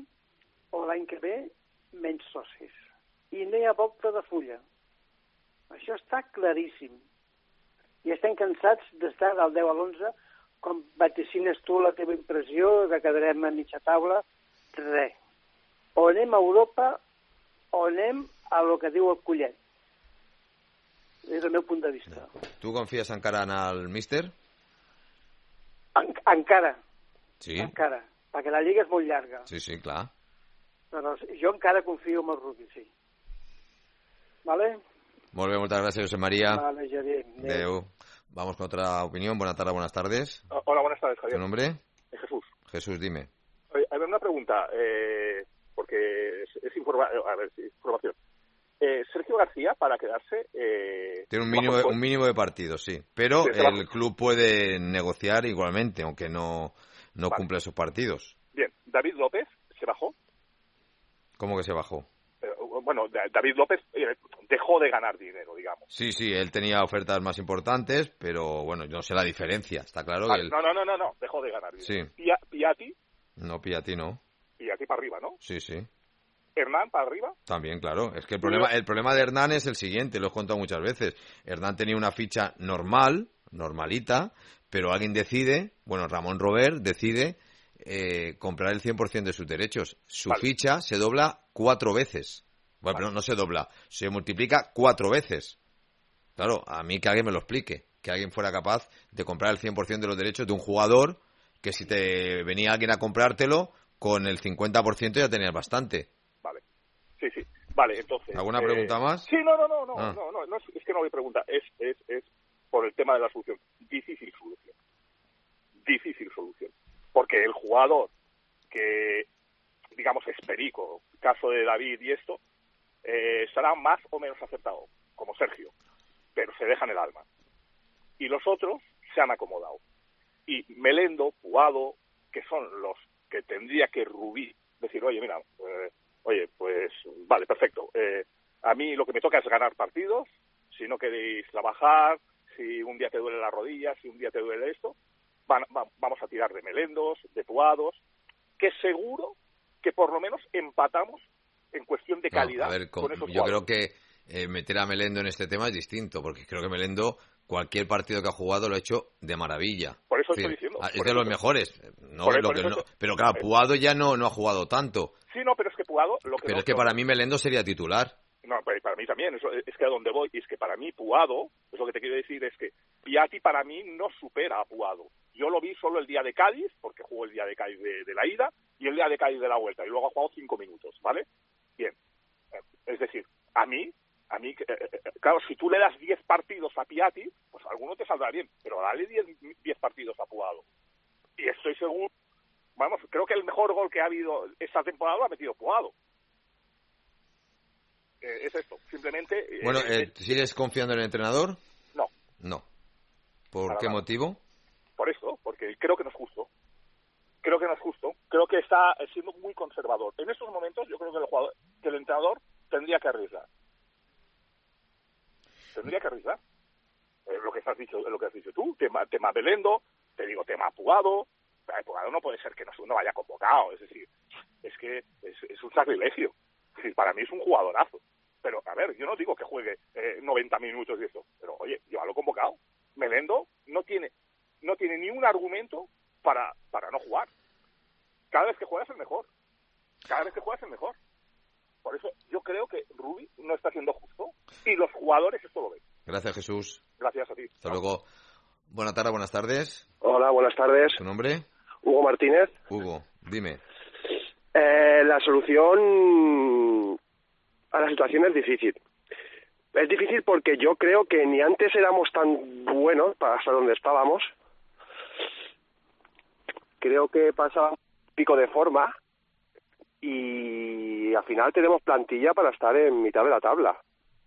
o l'any que ve menys socis. I no hi ha volta de fulla. Això està claríssim. I estem cansats d'estar del deu a l'onze, com vaticines tu la teva impressió de quedarem a mitja taula. Res. O anem a Europa o anem a lo que diu el Collet. Des del meu punt de vista. Tu confies encara en el míster? En, encara. Sí. Encara. Perquè la lliga és molt llarga. Sí, sí, clar. Però jo encara confio en el Rubi, sí. Vale? Molt bé, moltes gràcies, Josep María. Vale, Javier. Adeu. Vamos con otra opinión. Buenas tardes, buenas tardes. Hola, buenas tardes, Javier. ¿Tu nombre? Jesús. Jesús, dime. Oye, a ver, una pregunta, eh, porque es, es informa a ver, información. Eh, Sergio García, para quedarse... Eh, Tiene un mínimo, de, un mínimo de partidos, sí. Pero el club puede negociar igualmente, aunque no, no vale. cumple esos partidos. Bien. ¿David López se bajó? ¿Cómo que se bajó? Eh, bueno, David López eh, dejó de ganar dinero, digamos. Sí, sí, él tenía ofertas más importantes, pero bueno, no sé la diferencia, está claro. Vale, que él... No, no, no, no, no, dejó de ganar dinero. Sí. Pia, Piatti. No, Piatti no. Piatti para arriba, ¿no? Sí, sí. ¿Hernán para arriba? También, claro. Es que el problema, el problema de Hernán es el siguiente, lo he contado muchas veces. Hernán tenía una ficha normal, normalita, pero alguien decide, bueno, Ramón Robert decide eh, comprar el cien por ciento de sus derechos. Su vale. ficha se dobla cuatro veces. Bueno, vale. pero no se dobla, se multiplica cuatro veces. Claro, a mí que alguien me lo explique, que alguien fuera capaz de comprar el cien por ciento de los derechos de un jugador que si te venía alguien a comprártelo, con el cincuenta por ciento ya tenías bastante. Sí, sí. Vale, entonces... ¿Alguna pregunta eh, más? Sí, no, no, no, no, ah. no, no, no es, es que no hay pregunta, es, es, es por el tema de la solución. Difícil solución. Difícil solución. Porque el jugador que, digamos, es perico, caso de David y esto, eh, será más o menos aceptado, como Sergio, pero se dejan el alma. Y los otros se han acomodado. Y Melendo, Puado, que son los que tendría que Rubí decir, oye, mira... Eh, Oye, pues vale, perfecto. Eh, a mí lo que me toca es ganar partidos. Si no queréis trabajar, si un día te duele la rodilla, si un día te duele esto, van, va, vamos a tirar de Melendos, de Puados, que seguro que por lo menos empatamos en cuestión de calidad. No, a ver, con, con esos yo jugadores. creo que eh, meter a Melendo en este tema es distinto, porque creo que Melendo, cualquier partido que ha jugado lo ha hecho de maravilla. Por eso es decir, estoy diciendo. Es de los mejores. No, por, lo por que eso, no, pero claro, Puado ya no, no ha jugado tanto. Sí, no, pero es que Puado... Lo que pero no, es que lo, para mí Melendo sería titular. No, pues para mí también, eso, es que a donde voy, y es que para mí Puado, es lo que te quiero decir, es que Piatti para mí no supera a Puado. Yo lo vi solo el día de Cádiz, porque jugó el día de Cádiz de, de la ida, y el día de Cádiz de la vuelta, y luego ha jugado cinco minutos, ¿vale? Bien, es decir, a mí, a mí, eh, claro, si tú le das diez partidos a Piatti, pues alguno te saldrá bien, pero dale diez partidos a Puado. Y estoy seguro, vamos, creo que el mejor gol que ha habido esta temporada lo ha metido Puado. Eh, es esto, simplemente... Bueno, eh, eh, ¿sigues confiando en el entrenador? No. No. ¿Por Para qué nada. motivo? Por eso, porque creo que no es justo. Creo que no es justo. Creo que está siendo muy conservador. En estos momentos yo creo que el jugador, que el entrenador tendría que arriesgar. Tendría que arriesgar. Eh, lo que has dicho, lo que has dicho tú, tema, tema Belendo, te digo tema Puado. Puado no puede ser que no, no vaya convocado. Es decir, es que es, es un sacrilegio. Es decir, para mí es un jugadorazo. Pero, a ver, yo no digo que juegue eh, noventa minutos y esto, pero, oye, llévalo convocado. Melendo no tiene no tiene ni un argumento para, para no jugar. Cada vez que juegas es mejor. Cada vez que juegas es mejor. Por eso yo creo que Rubi no está siendo justo y los jugadores esto lo ven. Gracias, Jesús. Gracias a ti. Hasta luego. Buenas tardes, buenas tardes. Hola, buenas tardes. ¿Tu nombre? Hugo Martínez. Hugo, dime. Eh, la solución a la situación es difícil. Es difícil porque yo creo que ni antes éramos tan buenos para hasta donde estábamos. Creo que pasaba un pico de forma y al final tenemos plantilla para estar en mitad de la tabla.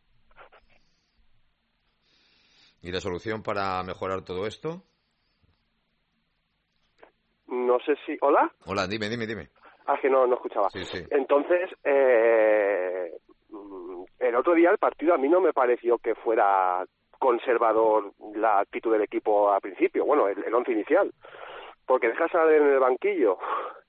¿Y la solución para mejorar todo esto? No sé si... ¿Hola? Hola, dime, dime, dime. Ah, que no, no escuchaba. Sí, sí. Entonces, eh, el otro día el partido a mí no me pareció que fuera conservador la actitud del equipo al principio, bueno, el, el once inicial, porque dejas a en el banquillo.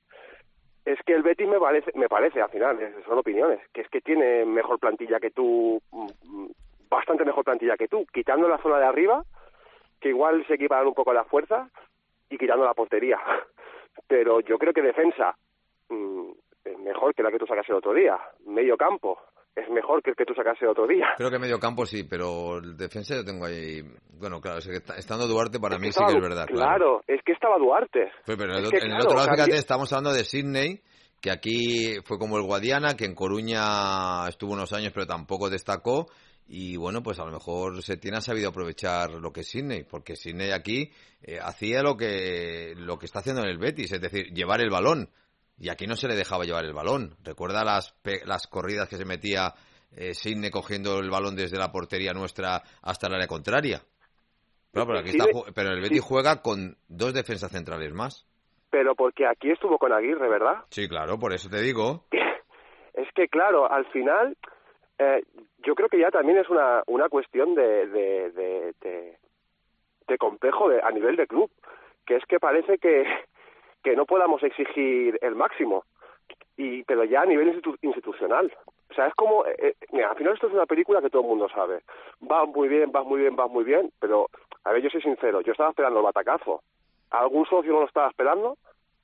Es que el Betis me parece, me parece al final, son opiniones, que es que tiene mejor plantilla que tú, bastante mejor plantilla que tú, quitando la zona de arriba, que igual se equiparan un poco las fuerzas, y quitando la portería. Pero yo creo que defensa mmm, es mejor que la que tú sacaste el otro día. Medio campo es mejor que el que tú sacaste el otro día. Creo que medio campo sí, pero el defensa yo tengo ahí... Bueno, claro, es que estando Duarte para es mí que sí que estaba, es verdad. Claro, claro, es que estaba Duarte. Pero, pero en, es el, que, en claro, el otro lado, fíjate, cambia... estamos hablando de Sydney, que aquí fue como el Guadiana, que en Coruña estuvo unos años pero tampoco destacó. Y bueno, pues a lo mejor Setién ha sabido aprovechar lo que es Sydney, porque Sydney aquí eh, hacía lo que lo que está haciendo en el Betis, es decir, llevar el balón. Y aquí no se le dejaba llevar el balón. Recuerda las pe- las corridas que se metía eh, Sydney cogiendo el balón desde la portería nuestra hasta el área contraria. Claro, pero aquí está, pero el Betis juega con dos defensas centrales más. Pero porque aquí estuvo con Aguirre, ¿verdad? Sí, claro, por eso te digo. Es que claro, al final... Eh, yo creo que ya también es una una cuestión de de, de, de, de complejo de, a nivel de club, que es que parece que, que no podamos exigir el máximo, y pero ya a nivel institu- institucional. O sea, es como, eh, mira, al final esto es una película que todo el mundo sabe. Va muy bien, va muy bien, va muy bien, pero, a ver, yo soy sincero, yo estaba esperando el batacazo. ¿Algún socio no lo estaba esperando?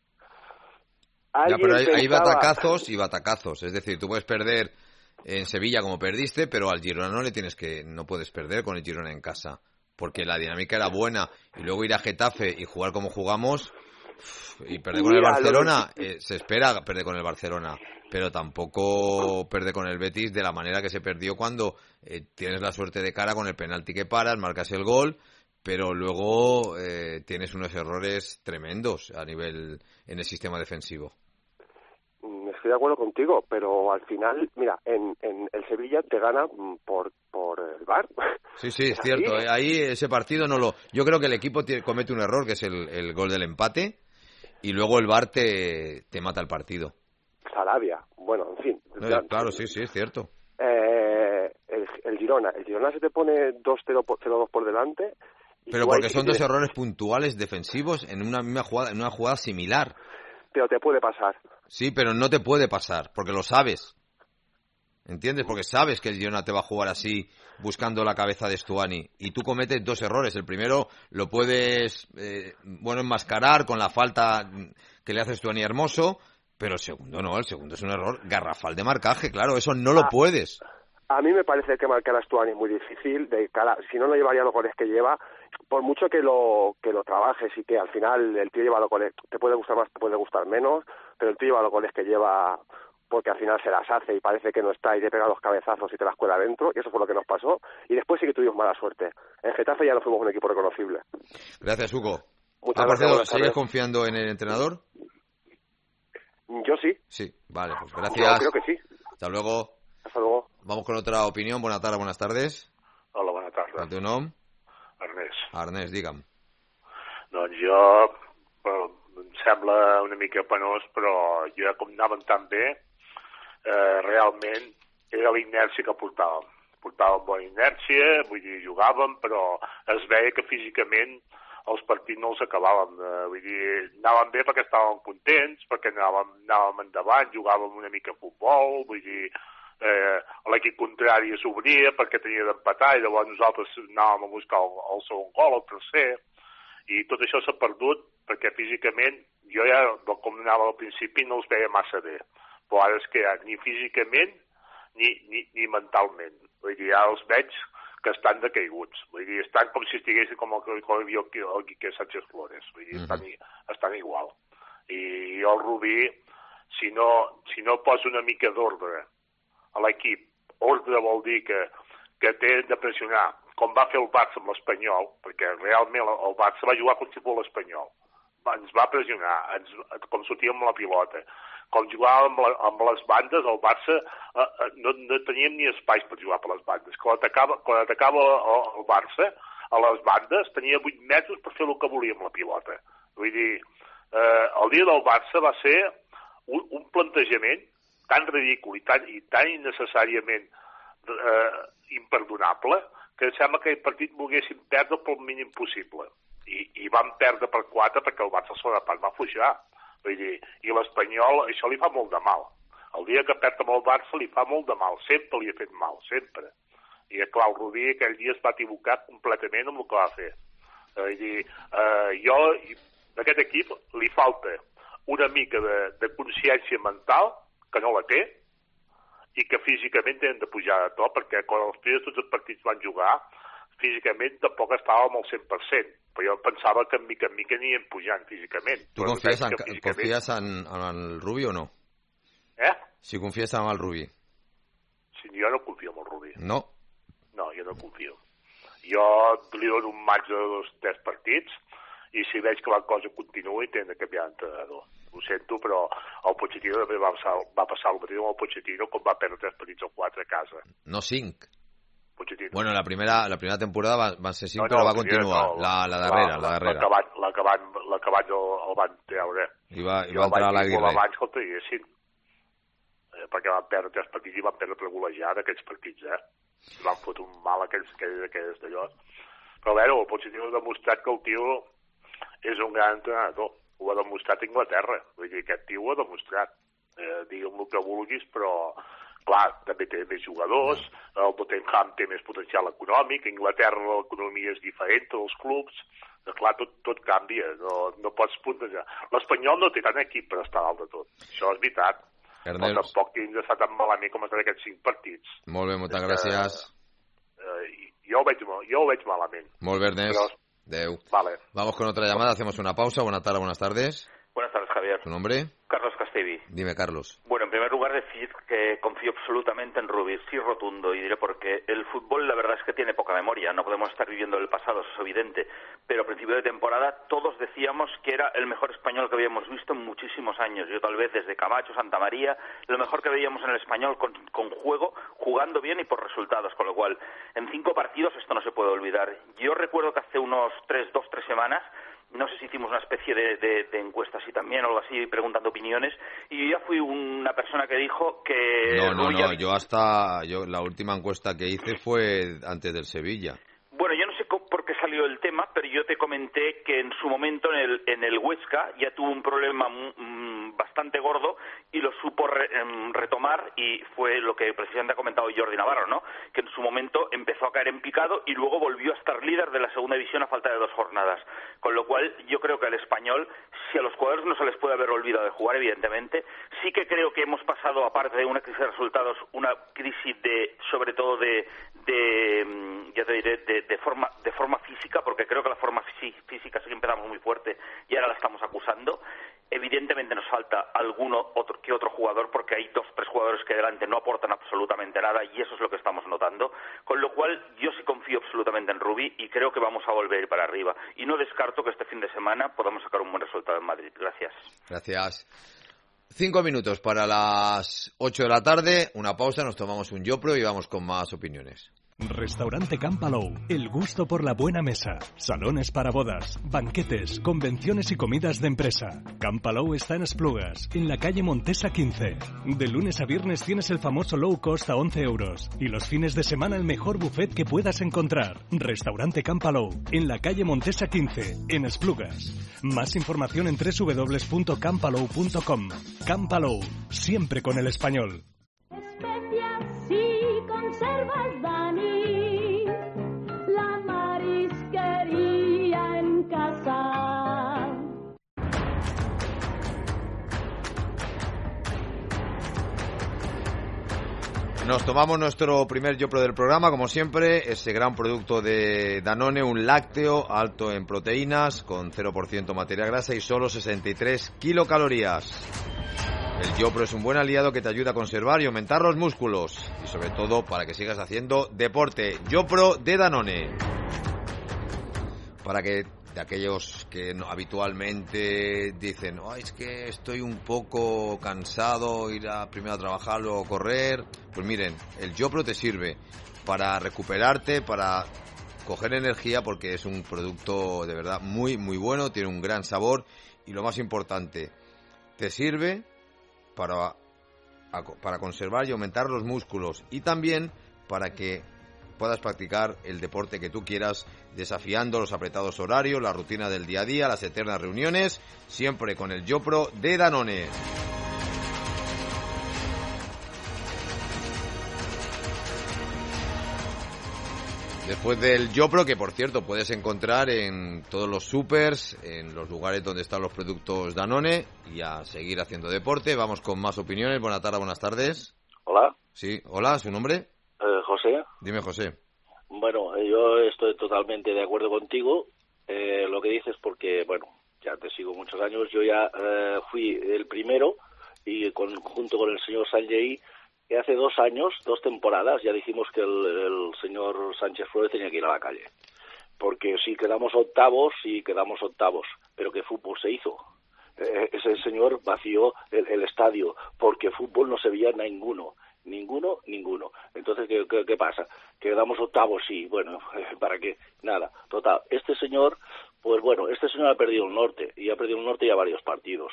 Ya, pero hay, pensaba... hay batacazos y batacazos, es decir, tú puedes perder en Sevilla como perdiste, pero al Girona no le tienes que, no puedes perder con el Girona en casa, porque la dinámica era buena, y luego ir a Getafe y jugar como jugamos y perder con el Barcelona, eh, se espera perder con el Barcelona, pero tampoco perder con el Betis de la manera que se perdió cuando eh, tienes la suerte de cara con el penalti que paras, marcas el gol, pero luego eh, tienes unos errores tremendos a nivel en el sistema defensivo. Estoy de acuerdo contigo, pero al final, mira, en, en el Sevilla te gana por por el V A R. Sí, sí, es cierto. Eh, ahí ese partido no lo... Yo creo que el equipo tiene, comete un error, que es el, el gol del empate, y luego el V A R te, te mata el partido. Sarabia, bueno, en fin. No, ya, claro, sí, sí, es cierto. Eh, el, el Girona, el Girona se te pone dos cero dos por delante. Y pero porque hay, son dos te... errores puntuales defensivos en una misma jugada, en una jugada similar. Pero te puede pasar. Sí, pero no te puede pasar, porque lo sabes. ¿Entiendes? Porque sabes que el Girona te va a jugar así buscando la cabeza de Stuani y tú cometes dos errores. El primero lo puedes, eh, bueno, enmascarar con la falta que le hace Stuani a Hermoso, pero el segundo no, el segundo es un error garrafal de marcaje, claro, eso no lo Ah. puedes. A mí me parece que marcar a Stuani es muy difícil, de cara, si no, no llevaría los goles que lleva, por mucho que lo que lo trabajes y que al final el tío lleva los goles, te puede gustar más, te puede gustar menos, pero el tío lleva los goles que lleva porque al final se las hace y parece que no está y te pega los cabezazos y te las cuela adentro, y eso fue lo que nos pasó, y después sí que tuvimos mala suerte. En Getafe ya no fuimos un equipo reconocible. Gracias, Hugo. Muchas Ah, por gracias, cierto, buenas ¿sigues tardes. confiando en el entrenador? Yo sí. Sí, vale, pues Yo gracias. creo que sí. Hasta luego. Hasta luego. Vamos con otra opinión. Buenas tardes, buenas tardes. Hola, bona tarda. El teu nom? Ernest. Ernest, digue'm. Doncs jo, bueno, em sembla una mica penós, però jo com anàvem tan bé, eh, realment era la inèrcia que portàvem. Portàvem bona inèrcia, vull dir, jugàvem, però es veia que físicament els partits no els acabàvem. Eh, vull dir, anàvem bé perquè estàvem contents, perquè anàvem, anàvem endavant, jugàvem una mica a futbol, vull dir, eh, l'equip contrari s'obria perquè tenia d'empatar i llavors nosaltres anàvem a buscar el, el segon gol, el tercer, i tot això s'ha perdut perquè físicament jo ja, com anava al principi, no els veia massa bé, però ara és que ja, ni físicament ni, ni, ni mentalment, vull dir, ja els veig que estan decaiguts, vull dir, estan com si estiguessin com el, com el, el, el Quique Sánchez Flores, vull dir, estan, estan igual. I jo el Rubí, si no, si no posa una mica d'ordre a l'equip, ordre vol dir que, que té de pressionar, com va fer el Barça amb l'Espanyol, perquè realment el Barça va jugar com si fos l'Espanyol, ens va pressionar, ens, com sortíem amb la pilota, com jugàvem amb, la, amb les bandes, el Barça eh, eh, no, no teníem ni espais per jugar per les bandes. Quan atacava, quan atacava el, el Barça, a les bandes, tenia vuit metres per fer el que volia amb la pilota. Vull dir, eh, el dia del Barça va ser un, un plantejament tan ridícul i tan, i tan innecessàriament eh, imperdonable que em sembla que el partit volguessin perdre pel mínim possible. I, i van perdre per quatre perquè el Barça a segona part va fujar. Vull dir, i l'Espanyol, això li fa molt de mal. El dia que perd amb el Barça li fa molt de mal, sempre li ha fet mal, sempre. I clar, el Rubí aquell dia es va equivocar completament amb el que va fer. Vull dir, eh, jo, d'aquest equip li falta una mica de, de consciència mental, que no la té, i que físicament tenen de pujar de to, perquè quan els primers tots els partits van jugar, físicament tampoc estàvem al cent per cent, però jo pensava que en mica en mica anirien pujant físicament. Tu confies en, físicament... confies en, en el Rubí o no? Eh? Si confies en el Rubí. Sí, jo no confio en el Rubí. No? No, jo no confio. Jo li dono un maig de dos, tres partits, i si veig que la cosa continua, tenen de canviar d'entrenador. Ho sento, però el Pochettino també va passar, va passar el mateix amb el Pochettino quan va perdre tres partits o quatre a casa. No cinc. Pochettino. Bueno, la primera, la primera temporada va, van ser cinc, no, no, però va continuar. No, la, la darrera, la, la darrera. L'acabat l'acabat el, el van treure. I va, i va entrar a l'Aguirre. Abans que el traguessin. Eh, perquè van perdre tres partits i van perdre per golejada aquests partits, eh? I van fotre un mal aquells, aquells, aquells d'allò. Però, a veure, el Pochettino ha demostrat que el tio és un gran entrenador. Ho ha demostrat a Inglaterra. Vull dir, aquest tio ho ha demostrat. Eh, digue'm el que vulguis, però clar, també té més jugadors, el Tottenham té més potencial econòmic, a Inglaterra l'economia és diferent dels clubs, clar, tot, tot canvia, no, no pots puntejar. L'Espanyol no té tant equip per estar dalt de tot, això és veritat. Ernest... Però tampoc tens d'estar tan malament com estan aquests cinc partits. Molt bé, moltes gràcies. Eh, jo, ho veig, jo ho veig malament. Molt bé, Ernest. Però... Deu. Vale. Vamos con otra llamada, hacemos una pausa. Buenas tardes, buenas tardes. Buenas tardes, Javier. ¿Tu nombre? Carlos Castellví. Dime, Carlos. Bueno, en primer lugar decir que confío absolutamente en Rubí, sí rotundo, y diré por qué. El fútbol la verdad es que tiene poca memoria, no podemos estar viviendo el pasado, eso es evidente, pero a principio de temporada todos decíamos que era el mejor español que habíamos visto en muchísimos años. Yo tal vez desde Camacho, Santa María, lo mejor que veíamos en el español con, con juego, jugando bien y por resultados, con lo cual en cinco partidos esto no se puede olvidar. Yo recuerdo que hace unos tres, dos, tres semanas, no sé si hicimos una especie de, de, de encuesta así también o algo así, preguntando opiniones, y yo ya fui una persona que dijo que... No, no, no, yo hasta... yo la última encuesta que hice fue antes del Sevilla. Bueno, yo no sé por qué salió el tema, pero yo te comenté que en su momento en el, en el Huesca ya tuvo un problema mm, bastante gordo y lo supo re, em, retomar Mar, y fue lo que precisamente ha comentado Jordi Navarro, ¿no? Que en su momento empezó a caer en picado y luego volvió a estar líder de la segunda división a falta de dos jornadas. Con lo cual, yo creo que al Español, si a los jugadores no se les puede haber olvidado de jugar, evidentemente, sí que creo que hemos pasado, aparte de una crisis de resultados, una crisis de, sobre todo de, de ya te diré, de, de forma de forma física, porque creo que la forma física sí que empezamos muy fuerte y ahora la estamos acusando. Evidentemente nos falta alguno otro que otro jugador, porque hay dos, tres jugadores que delante no aportan absolutamente nada, y eso es lo que estamos notando. Con lo cual, yo sí confío absolutamente en Rubí y creo que vamos a volver a ir para arriba. Y no descarto que este fin de semana podamos sacar un buen resultado en Madrid. Gracias. Gracias. Cinco minutos para las ocho de la tarde. Una pausa, nos tomamos un Yopro y vamos con más opiniones. Restaurante Campalou, el gusto por la buena mesa. Salones para bodas, banquetes, convenciones y comidas de empresa. Campalou está en Esplugas, en la calle Montesa quince. De lunes a viernes tienes el famoso low cost a once euros. Y los fines de semana el mejor buffet que puedas encontrar. Restaurante Campalou, en la calle Montesa quince, en Esplugas. Más información en doble u doble u doble u punto campalou punto com. Campalou, siempre con el español. Especias y conservas Dani, la marisquería en casa. Nos tomamos nuestro primer Yopro del programa, como siempre, ese gran producto de Danone, un lácteo alto en proteínas, con cero por ciento materia grasa y solo sesenta y tres kilocalorías. El Yopro es un buen aliado que te ayuda a conservar y aumentar los músculos. Y sobre todo para que sigas haciendo deporte. Yopro de Danone. Para que de aquellos que no, habitualmente dicen, oh, es que estoy un poco cansado, ir a primero a trabajar, luego correr. Pues miren, el Yopro te sirve para recuperarte, para coger energía, porque es un producto de verdad muy, muy bueno, tiene un gran sabor y lo más importante, te sirve para, para conservar y aumentar los músculos y también para que puedas practicar el deporte que tú quieras, desafiando los apretados horarios, la rutina del día a día, las eternas reuniones, siempre con el Yopro de Danone. Después del Yopro, que por cierto puedes encontrar en todos los supers, en los lugares donde están los productos Danone, y a seguir haciendo deporte. Vamos con más opiniones. Buenas tardes, buenas tardes. Hola. Sí, hola, ¿su nombre? Eh, José. Dime, José. Bueno, yo estoy totalmente de acuerdo contigo. Eh, lo que dices porque, bueno, ya te sigo muchos años. Yo ya eh, fui el primero y con, junto con el señor Sanjay, que hace dos años, dos temporadas, ya dijimos que el, el señor Sánchez Flores tenía que ir a la calle. Porque si quedamos octavos, sí quedamos octavos, pero ¿qué fútbol se hizo? Eh, ese señor vació el, el estadio, porque fútbol no se veía ninguno, ninguno, ninguno. Entonces, ¿qué, qué, qué pasa? Quedamos octavos, sí, bueno, eh, ¿para qué? Nada, total. Este señor, pues bueno, este señor ha perdido el norte, y ha perdido el norte ya varios partidos.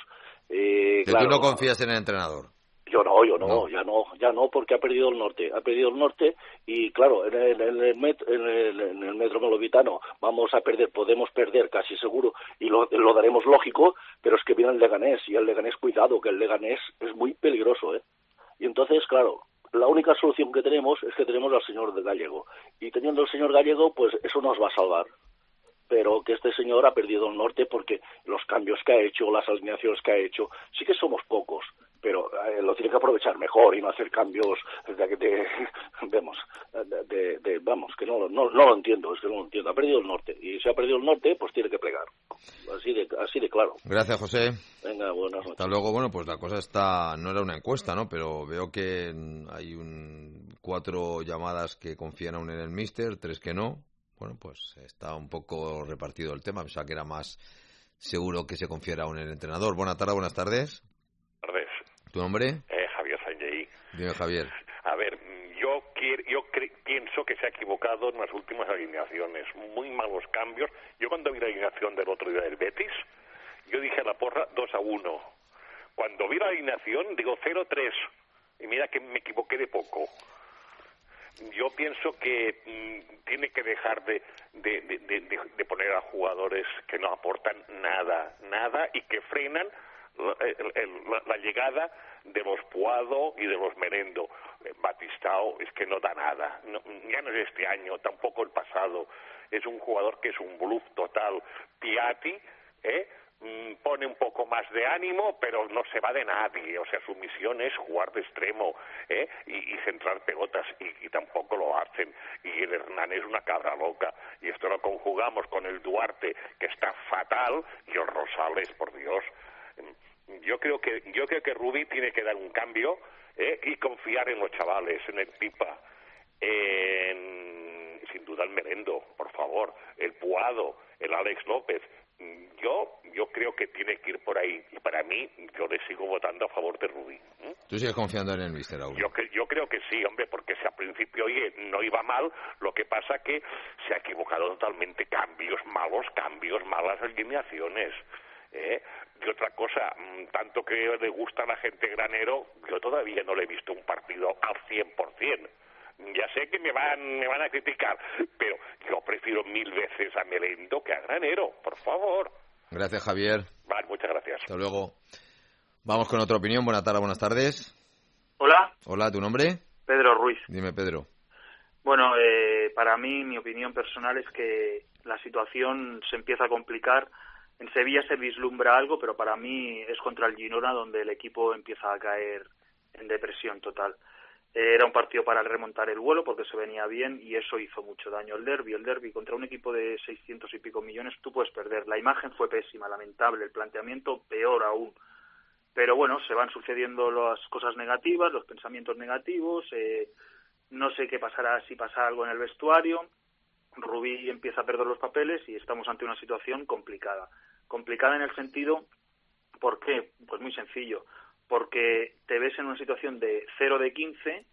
Eh, ¿Que claro, tú no confías en el entrenador? Yo no, yo no, no, ya no, ya no, porque ha perdido el norte, ha perdido el norte y claro, en el, en el, met, en el, en el metropolitano vamos a perder, podemos perder casi seguro y lo, lo daremos lógico, pero es que viene el Leganés y el Leganés, cuidado, que el Leganés es muy peligroso, ¿eh? Y entonces, claro, la única solución que tenemos es que tenemos al señor Gallego y teniendo al señor Gallego, pues eso nos va a salvar. Pero que este señor ha perdido el norte porque los cambios que ha hecho, las alineaciones que ha hecho, sí que somos pocos, pero eh, lo tiene que aprovechar mejor y no hacer cambios de, de, de vemos, de, de, de, vamos, que no, no, no lo entiendo, es que no lo entiendo. Ha perdido el norte y si ha perdido el norte, pues tiene que plegar. Así de, así de claro. Gracias, José. Venga, buenas noches. Hasta luego. Bueno, pues la cosa está, no era una encuesta, ¿no? Pero veo que hay un cuatro llamadas que confían aún en el míster, tres que no. Bueno, pues está un poco repartido el tema. Pensaba que era más seguro que se confiara aún en el entrenador. Buenas tardes, buenas tardes. Tardes. ¿Tu nombre? Eh, Javier Sanjay. Dime, Javier. A ver, yo, quiero, yo cre- pienso que se ha equivocado en las últimas alineaciones. Muy malos cambios. Yo cuando vi la alineación del otro día del Betis, yo dije a la porra dos a uno. Cuando vi la alineación, digo cero tres. Y mira que me equivoqué de poco. Yo pienso que mmm, tiene que dejar de, de, de, de, de poner a jugadores que no aportan nada, nada y que frenan el, el, la, la llegada de los Puado y de los Merendo. Batistao es que no da nada, no, ya no es este año, tampoco el pasado, es un jugador que es un bluff total. Piatti, ¿eh? pone un poco más de ánimo, pero no se va de nadie, o sea, su misión es jugar de extremo ¿eh? y, y centrar pelotas, y, y tampoco lo hacen, y el Hernán es una cabra loca, y esto lo conjugamos con el Duarte, que está fatal, y el Rosales, por Dios. Yo creo que yo creo que Rubí tiene que dar un cambio ¿eh? y confiar en los chavales, en el Pipa, en, sin duda el Merendo, por favor, el Puado, el Alex López. Yo yo creo que tiene que ir por ahí, y para mí yo le sigo votando a favor de Rubí. ¿eh? ¿Tú sigues confiando en el míster aún? Yo, yo creo que sí, hombre, porque si al principio oye, no iba mal, lo que pasa que se ha equivocado totalmente, cambios, malos cambios, malas alineaciones. ¿eh? Y otra cosa, tanto que le gusta a la gente Granero, yo todavía no le he visto un partido al cien por ciento. Ya sé que me van me van a criticar, pero yo prefiero mil veces a Merendo que a Granero, por favor. Gracias, Javier. Vale, muchas gracias. Hasta luego. Vamos con otra opinión. Buenas tardes, buenas tardes. Hola. Hola, ¿tu nombre? Pedro Ruiz. Dime, Pedro. Bueno, eh, para mí, mi opinión personal es que la situación se empieza a complicar. En Sevilla se vislumbra algo, pero para mí es contra el Girona donde el equipo empieza a caer en depresión total. Era un partido para remontar el vuelo porque se venía bien y eso hizo mucho daño. El derbi, el derbi contra un equipo de seiscientos y pico millones tú puedes perder. La imagen fue pésima, lamentable, el planteamiento peor aún. Pero bueno, se van sucediendo las cosas negativas, los pensamientos negativos. Eh, no sé qué pasará, si pasa algo en el vestuario. Rubí empieza a perder los papeles y estamos ante una situación complicada. Complicada en el sentido, ¿por qué? Pues muy sencillo. Porque te ves en una situación de cero de quince,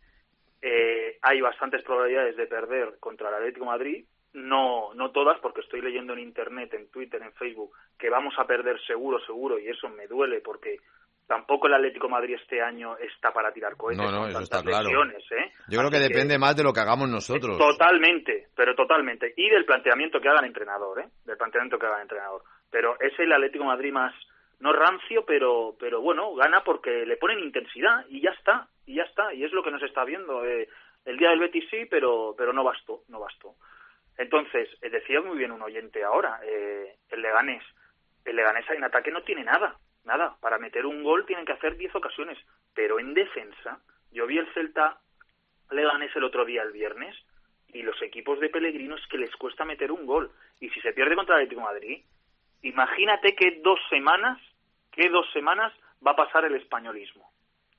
eh, hay bastantes probabilidades de perder contra el Atlético de Madrid, no no todas, porque estoy leyendo en Internet, en Twitter, en Facebook, que vamos a perder seguro, seguro, y eso me duele, porque tampoco el Atlético de Madrid este año está para tirar cohetes. No, no, con eso tantas está claro. lesiones, ¿eh? Yo creo que, que depende más de lo que hagamos nosotros. Totalmente, pero totalmente, y del planteamiento que haga el entrenador, ¿eh? Del planteamiento que haga el entrenador. Pero es el Atlético de Madrid más... no rancio, pero pero bueno, gana porque le ponen intensidad y ya está, y ya está, y es lo que nos está viendo. Eh, el día del Betis sí, pero pero no bastó, no bastó. Entonces, eh, decía muy bien un oyente ahora, eh, el Leganés, el Leganés en ataque no tiene nada, nada. Para meter un gol tienen que hacer diez ocasiones, pero en defensa, yo vi el Celta Leganés el otro día, el viernes, y los equipos de Pellegrino es que les cuesta meter un gol, y si se pierde contra el Atlético de Madrid, imagínate que dos semanas, que dos semanas va a pasar el españolismo.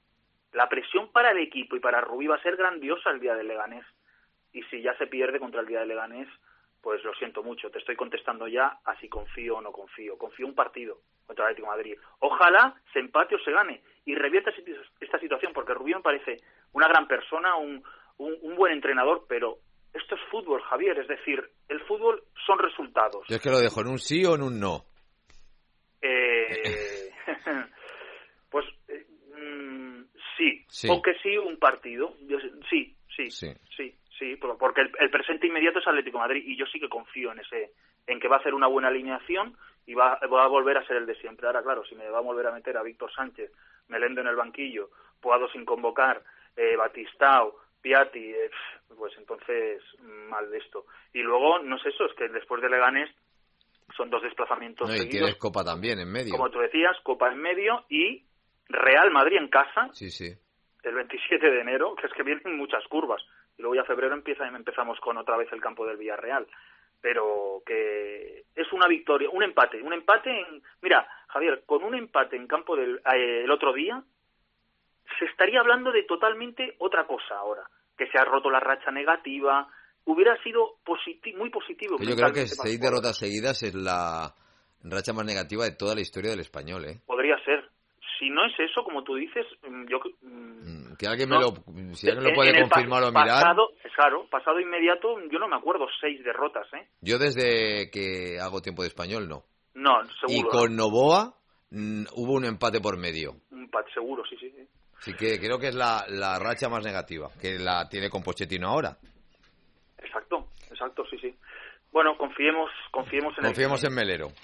La presión para el equipo y para Rubí va a ser grandiosa el día del Leganés. Y si ya se pierde contra el día del Leganés, pues lo siento mucho. Te estoy contestando ya a si confío o no confío. Confío un partido contra el Atlético de Madrid. Ojalá se empate o se gane y revierta esta situación, porque Rubí me parece una gran persona, un, un, un buen entrenador, pero esto es fútbol, Javier. Es decir, el fútbol son resultados. Yo es que lo dejo en un sí o en un no. Eh, pues eh, mm, sí, sí, porque sí un partido, yo, sí, sí, sí, sí, sí, porque el, el presente inmediato es Atlético de Madrid y yo sí que confío en ese, en que va a hacer una buena alineación y va, va a volver a ser el de siempre. Ahora, claro, si me va a volver a meter a Víctor Sánchez, Melendo en el banquillo, Puado sin convocar, eh, Batistao, Piatti, eh, pues entonces mal de esto. Y luego, no sé eso, es que después de Leganés son dos desplazamientos no, y seguidos. tienes Copa también en medio. Como tú decías, Copa en medio y Real Madrid en casa. Sí, sí. El veintisiete de enero, que es que vienen muchas curvas. Y luego ya febrero empieza, empezamos con otra vez el campo del Villarreal. Pero que es una victoria, un empate, un empate en... Mira, Javier, con un empate en campo del eh, el otro día, se estaría hablando de totalmente otra cosa ahora. Que se ha roto la racha negativa... Hubiera sido positi- muy positivo. Yo creo que seis derrotas seguidas es la racha más negativa de toda la historia del Español, ¿eh? Podría ser. Si no es eso, como tú dices, yo... Mm, que alguien no, me lo... Si alguien lo puede en confirmar pa- o mirar... Pasado, claro, pasado inmediato, yo no me acuerdo seis derrotas, ¿eh? Yo desde que hago tiempo de Español, no. No, seguro. Y con Novoa mm, hubo un empate por medio. Un empate seguro, sí, sí. sí. Así que creo que es la, la racha más negativa, que la tiene con Pochettino ahora. Exacto, exacto, sí, sí. Bueno, confiemos, confiemos en Confiemos el, en Melero.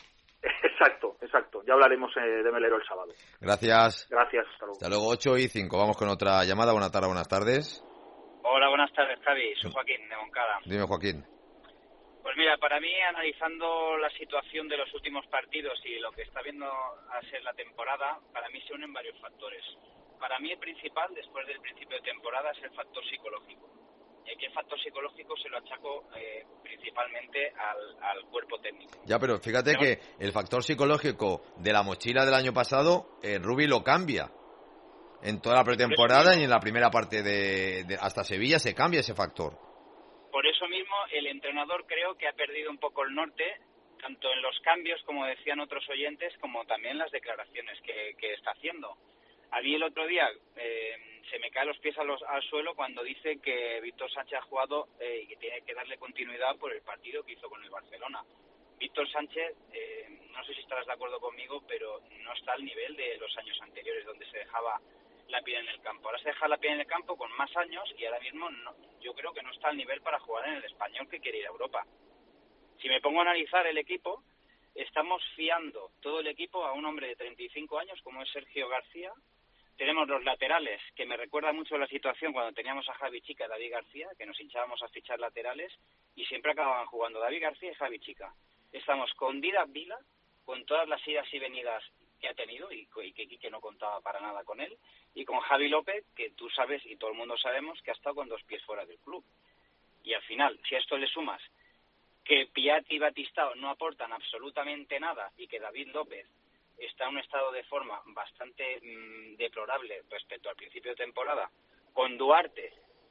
Exacto, exacto. Ya hablaremos eh, de Melero el sábado. Gracias. Gracias, hasta luego. Hasta luego, ocho y cinco. Vamos con otra llamada. Buenas tardes, buenas tardes. Hola, buenas tardes, Javi. Soy Joaquín, de Moncada. Dime, Joaquín. Pues mira, para mí, analizando la situación de los últimos partidos y lo que está viendo a ser la temporada, para mí se unen varios factores. Para mí el principal, después del principio de temporada, es el factor psicológico. Y aquí el factor psicológico se lo achaco eh, principalmente al, al cuerpo técnico. Ya, pero fíjate ¿No? que el factor psicológico de la mochila del año pasado, eh, Rubi lo cambia. En toda la pretemporada y en la primera parte de, de hasta Sevilla se cambia ese factor. Por eso mismo el entrenador creo que ha perdido un poco el norte, tanto en los cambios, como decían otros oyentes, como también las declaraciones que, que está haciendo. A mí el otro día eh, se me caen los pies a los, al suelo cuando dice que Víctor Sánchez ha jugado eh, y que tiene que darle continuidad por el partido que hizo con el Barcelona. Víctor Sánchez, eh, no sé si estarás de acuerdo conmigo, pero no está al nivel de los años anteriores donde se dejaba la piel en el campo. Ahora se deja la piel en el campo con más años y ahora mismo no, yo creo que no está al nivel para jugar en el Español que quiere ir a Europa. Si me pongo a analizar el equipo, estamos fiando todo el equipo a un hombre de treinta y cinco años como es Sergio García. Tenemos los laterales, que me recuerda mucho la situación cuando teníamos a Javi Chica y David García, que nos hinchábamos a fichar laterales y siempre acababan jugando David García y Javi Chica. Estamos con Díaz Vila, con todas las idas y venidas que ha tenido y, y que Quique no contaba para nada con él, y con Javi López, que tú sabes y todo el mundo sabemos que ha estado con dos pies fuera del club. Y al final, si a esto le sumas que Piatti y Batistao no aportan absolutamente nada y que David López está en un estado de forma bastante mmm, deplorable respecto al principio de temporada, con Duarte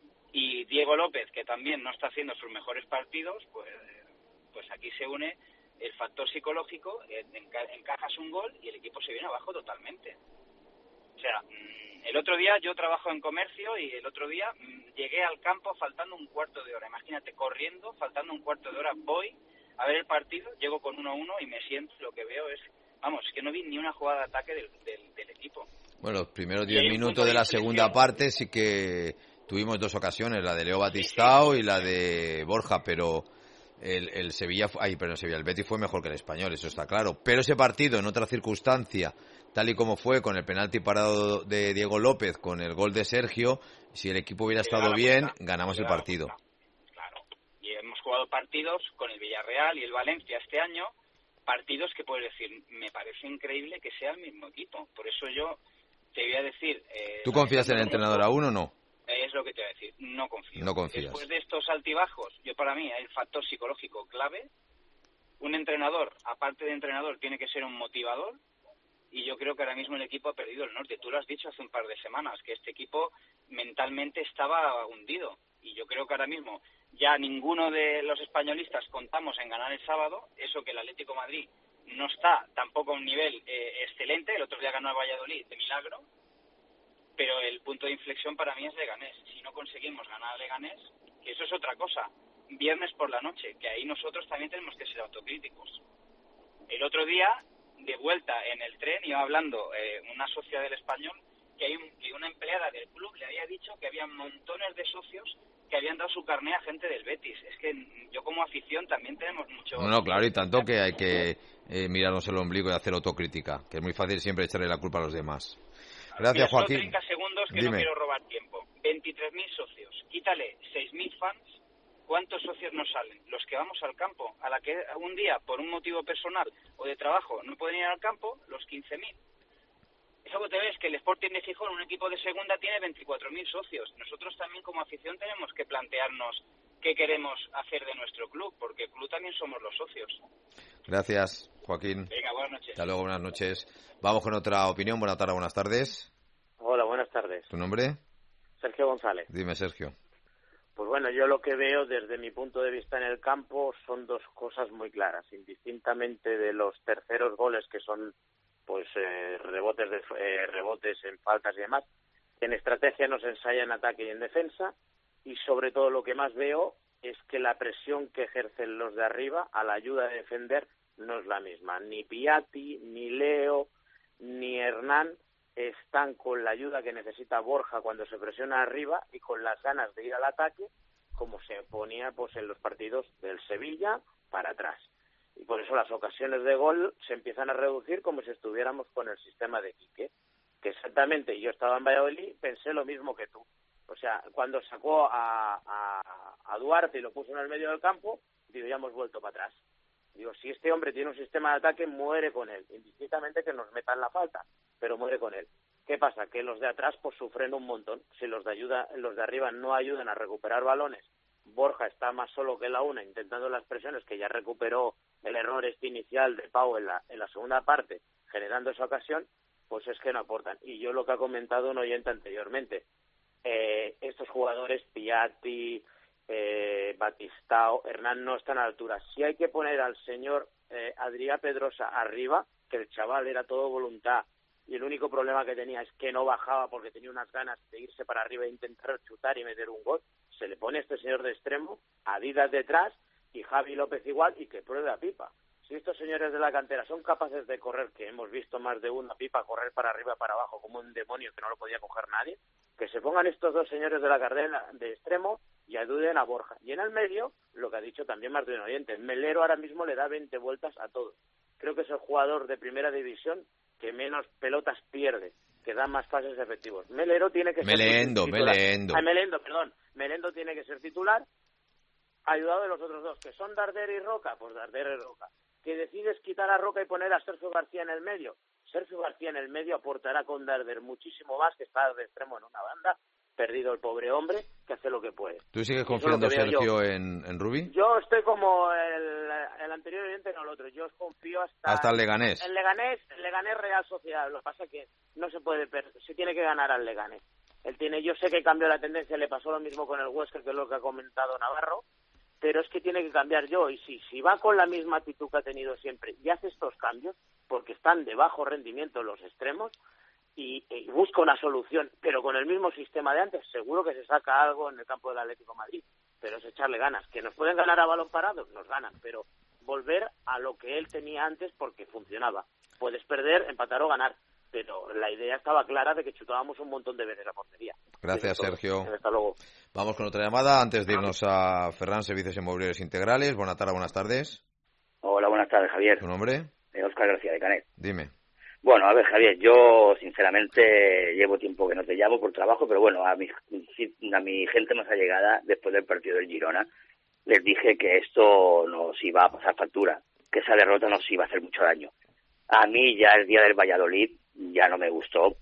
y Diego López, que también no está haciendo sus mejores partidos, pues, pues aquí se une el factor psicológico, enca- encajas un gol y el equipo se viene abajo totalmente. O sea, mmm, el otro día yo trabajo en comercio y el otro día mmm, llegué al campo faltando un cuarto de hora. Imagínate, corriendo, faltando un cuarto de hora, voy a ver el partido, llego con uno a uno y me siento, lo que veo es... Vamos, que no vi ni una jugada de ataque del, del, del equipo. Bueno, los primeros diez minutos de la segunda parte sí que tuvimos dos ocasiones, la de Leo Batistao sí, sí. y la de Borja, pero el, el Sevilla, ay, pero el Sevilla, el Betis fue mejor que el Español, eso está claro. Pero ese partido, en otra circunstancia, tal y como fue, con el penalti parado de Diego López, con el gol de Sergio, si el equipo hubiera estado bien, ganamos el partido. Claro, y hemos jugado partidos con el Villarreal y el Valencia este año, partidos que puedes decir, me parece increíble que sea el mismo equipo. Por eso yo te voy a decir... Eh, ¿Tú confías en el entrenador aún o no? Es lo que te voy a decir, no confío. No confías. Después de estos altibajos, yo para mí el factor psicológico clave. Un entrenador, aparte de entrenador, tiene que ser un motivador. Y yo creo que ahora mismo el equipo ha perdido el norte. Tú lo has dicho hace un par de semanas, que este equipo mentalmente estaba hundido. Y yo creo que ahora mismo ya ninguno de los españolistas contamos en ganar el sábado. Eso que el Atlético de Madrid no está tampoco a un nivel eh, excelente. El otro día ganó a Valladolid de milagro. Pero el punto de inflexión para mí es Leganés. Si no conseguimos ganar a Leganés, que eso es otra cosa. Viernes por la noche, que ahí nosotros también tenemos que ser autocríticos. El otro día, de vuelta en el tren, iba hablando eh, una socia del Español, que, hay un, que una empleada del club le había dicho que había montones de socios que habían dado su carné a gente del Betis. Es que yo como afición también tenemos mucho... No, no, claro, y tanto que hay que eh, mirarnos el ombligo y hacer autocrítica, que es muy fácil siempre echarle la culpa a los demás. Gracias, Mira, Joaquín. treinta segundos que Dime. No quiero robar tiempo. veintitrés mil socios. Quítale seis mil fans. ¿Cuántos socios nos salen? Los que vamos al campo. A la que un día, por un motivo personal o de trabajo, no pueden ir al campo, los quince mil. Eso que te ves que el Sporting de Gijón, un equipo de segunda, tiene veinticuatro mil socios. Nosotros también como afición tenemos que plantearnos qué queremos hacer de nuestro club, porque el club también somos los socios. Gracias, Joaquín. Venga, buenas noches. Hasta luego, buenas noches. Vamos con otra opinión. Buenas tardes, buenas tardes. Hola, buenas tardes. ¿Tu nombre? Sergio González. Dime, Sergio. Pues bueno, yo lo que veo desde mi punto de vista en el campo son dos cosas muy claras, indistintamente de los terceros goles que son pues eh, rebotes de eh, rebotes en faltas y demás. En estrategia no se ensaya en ataque y en defensa, y sobre todo lo que más veo es que la presión que ejercen los de arriba a la ayuda de defender no es la misma. Ni Piatti, ni Leo, ni Hernán están con la ayuda que necesita Borja cuando se presiona arriba y con las ganas de ir al ataque, como se ponía pues en los partidos del Sevilla para atrás. Y por eso las ocasiones de gol se empiezan a reducir como si estuviéramos con el sistema de Quique. Que exactamente, yo estaba en Valladolid, pensé lo mismo que tú. O sea, cuando sacó a, a, a Duarte y lo puso en el medio del campo, digo, ya hemos vuelto para atrás. Digo, si este hombre tiene un sistema de ataque, muere con él. Indistintamente que nos metan la falta, pero muere con él. ¿Qué pasa? Que los de atrás pues sufren un montón. Si los de ayuda, los de arriba no ayudan a recuperar balones, Borja está más solo que la una intentando las presiones, que ya recuperó el error este inicial de Pau en la, en la segunda parte, generando esa ocasión, pues es que no aportan. Y yo lo que ha comentado un oyente anteriormente, eh, estos jugadores, Piatti, eh, Batistao, Hernán, no están a la altura. Si hay que poner al señor eh, Adrià Pedrosa arriba, que el chaval era todo voluntad, y el único problema que tenía es que no bajaba porque tenía unas ganas de irse para arriba e intentar chutar y meter un gol, se le pone a este señor de extremo, Adidas detrás y Javi López igual, y que pruebe a Pipa. Si estos señores de la cantera son capaces de correr, que hemos visto más de una Pipa correr para arriba para abajo como un demonio que no lo podía coger nadie, que se pongan estos dos señores de la carrera de extremo y ayuden a Borja. Y en el medio, lo que ha dicho también más de un oyente, Melero ahora mismo le da veinte vueltas a todos. Creo que es el jugador de primera división que menos pelotas pierde, que da más pases efectivos. Melero tiene que Melendo, ser titular. Melendo. Ah, Melendo, perdón. Melendo tiene que ser titular, ayudado de los otros dos, que son Darder y Roca, pues Darder y Roca. Que decides quitar a Roca y poner a Sergio García en el medio. Sergio García en el medio aportará con Darder muchísimo más, que está de extremo en una banda, perdido el pobre hombre, que hace lo que puede. ¿Tú sigues confiando, Sergio, en, en Rubí? Yo estoy como el, el anterior oyente, no el otro. Yo os confío hasta... Hasta el Leganés. El Leganés, el Leganés Real Sociedad. Lo que pasa es que no se puede perder, se tiene que ganar al Leganés. Él tiene, yo sé que cambió la tendencia, le pasó lo mismo con el Huesca, que es lo que ha comentado Navarro, pero es que tiene que cambiar yo. Y si, si va con la misma actitud que ha tenido siempre y hace estos cambios, porque están de bajo rendimiento los extremos, y, y busca una solución, pero con el mismo sistema de antes, seguro que se saca algo en el campo del Atlético de Madrid, pero es echarle ganas. Que nos pueden ganar a balón parado, nos ganan, pero volver a lo que él tenía antes porque funcionaba. Puedes perder, empatar o ganar, pero la idea estaba clara de que chutábamos un montón de veces a portería. Gracias, Sergio. Hasta luego. Vamos con otra llamada antes de irnos a Ferran, Servicios Inmobiliarios Integrales. Buenas tardes, buenas tardes. Hola, buenas tardes, Javier. ¿Tu nombre? Eh, Óscar García, de Canet. Dime. Bueno, a ver, Javier, yo sinceramente llevo tiempo que no te llamo por trabajo, pero bueno, a mi, a mi gente más allegada, después del partido del Girona, les dije que esto nos iba a pasar factura, que esa derrota nos iba a hacer mucho daño. A mí ya el día del Valladolid ya no me gustó.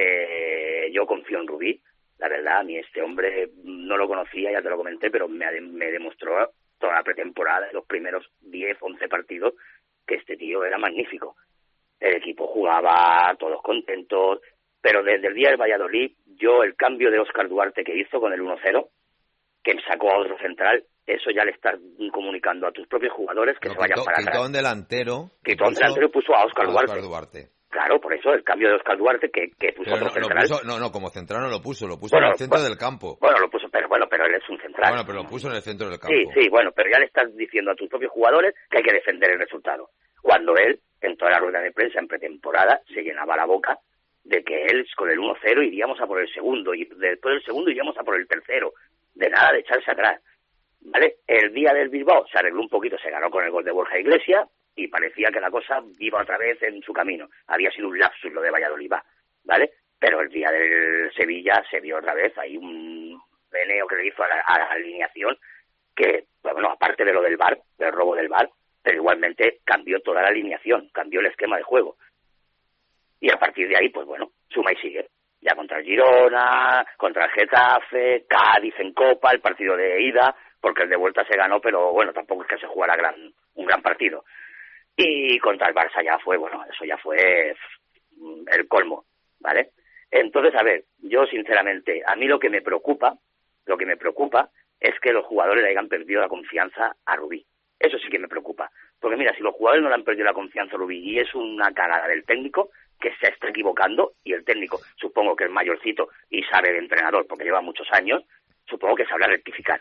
Eh, yo confío en Rubí, la verdad, a mí este hombre no lo conocía, ya te lo comenté, pero me, me demostró toda la pretemporada, los primeros diez, once partidos, que este tío era magnífico. El equipo jugaba, todos contentos, pero desde el día del Valladolid, yo el cambio de Óscar Duarte que hizo con el uno cero, que sacó a otro central, eso ya le estás comunicando a tus propios jugadores que no, se vayan quitó, para quitó atrás. un delantero. Quitó un delantero y puso a Óscar Duarte. Óscar Duarte. Claro, por eso el cambio de Óscar Duarte que, que puso Pero otro no, central. lo puso, no, no, como central no lo puso, lo puso Bueno, en el centro bueno, del campo. Bueno, lo puso, pero bueno, pero él es un central. Bueno, pero lo puso en el centro del campo. Sí, sí, bueno, pero ya le estás diciendo a tus propios jugadores que hay que defender el resultado. Cuando él, en toda la rueda de prensa en pretemporada, se llenaba la boca de que él con el uno cero iríamos a por el segundo, y después del segundo iríamos a por el tercero. De nada de echarse atrás. ¿Vale? El día del Bilbao se arregló un poquito, se ganó con el gol de Borja Iglesias y parecía que la cosa iba otra vez en su camino. Había sido un lapsus lo de Valladolid, ¿vale? Pero el día del Sevilla se vio otra vez, hay un veneo que le hizo a la, a la alineación que, bueno, aparte de lo del V A R, del robo del V A R, pero igualmente cambió toda la alineación, cambió el esquema de juego. Y a partir de ahí, pues bueno, suma y sigue. Ya contra el Girona, contra el Getafe, Cádiz en Copa, el partido de ida, porque el de vuelta se ganó, pero bueno, tampoco es que se jugara gran, un gran partido. Y contra el Barça ya fue, bueno, eso ya fue el colmo, ¿vale? Entonces, a ver, yo sinceramente, a mí lo que me preocupa, lo que me preocupa es que los jugadores le hayan perdido la confianza a Rubí. Eso sí que me preocupa. Porque mira, si los jugadores no le han perdido la confianza a Rubí y es una cagada del técnico, que se está equivocando, y el técnico, supongo que es mayorcito y sabe de entrenador porque lleva muchos años, supongo que sabrá rectificar.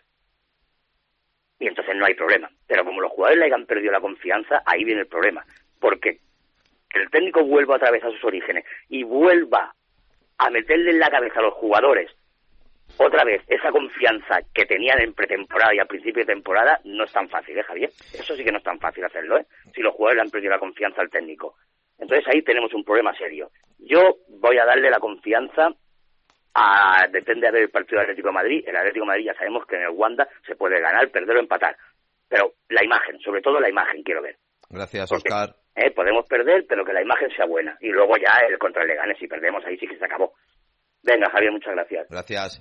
Y entonces no hay problema. Pero como los jugadores le hayan perdido la confianza, ahí viene el problema. Porque que el técnico vuelva otra vez a sus orígenes y vuelva a meterle en la cabeza a los jugadores otra vez, esa confianza que tenían en pretemporada y al principio de temporada no es tan fácil, ¿eh, Javier? Eso sí que no es tan fácil hacerlo, ¿eh? Si los jugadores le han perdido la confianza al técnico. Entonces ahí tenemos un problema serio. Yo voy a darle la confianza a... Depende de ver el partido del Atlético de Madrid. El Atlético de Madrid ya sabemos que en el Wanda se puede ganar, perder o empatar. Pero la imagen, sobre todo la imagen quiero ver. Gracias, Porque, Óscar. Eh, podemos perder, pero que la imagen sea buena. Y luego ya el contra el Leganés, si perdemos ahí sí que se acabó. Venga, Javier, muchas gracias. Gracias.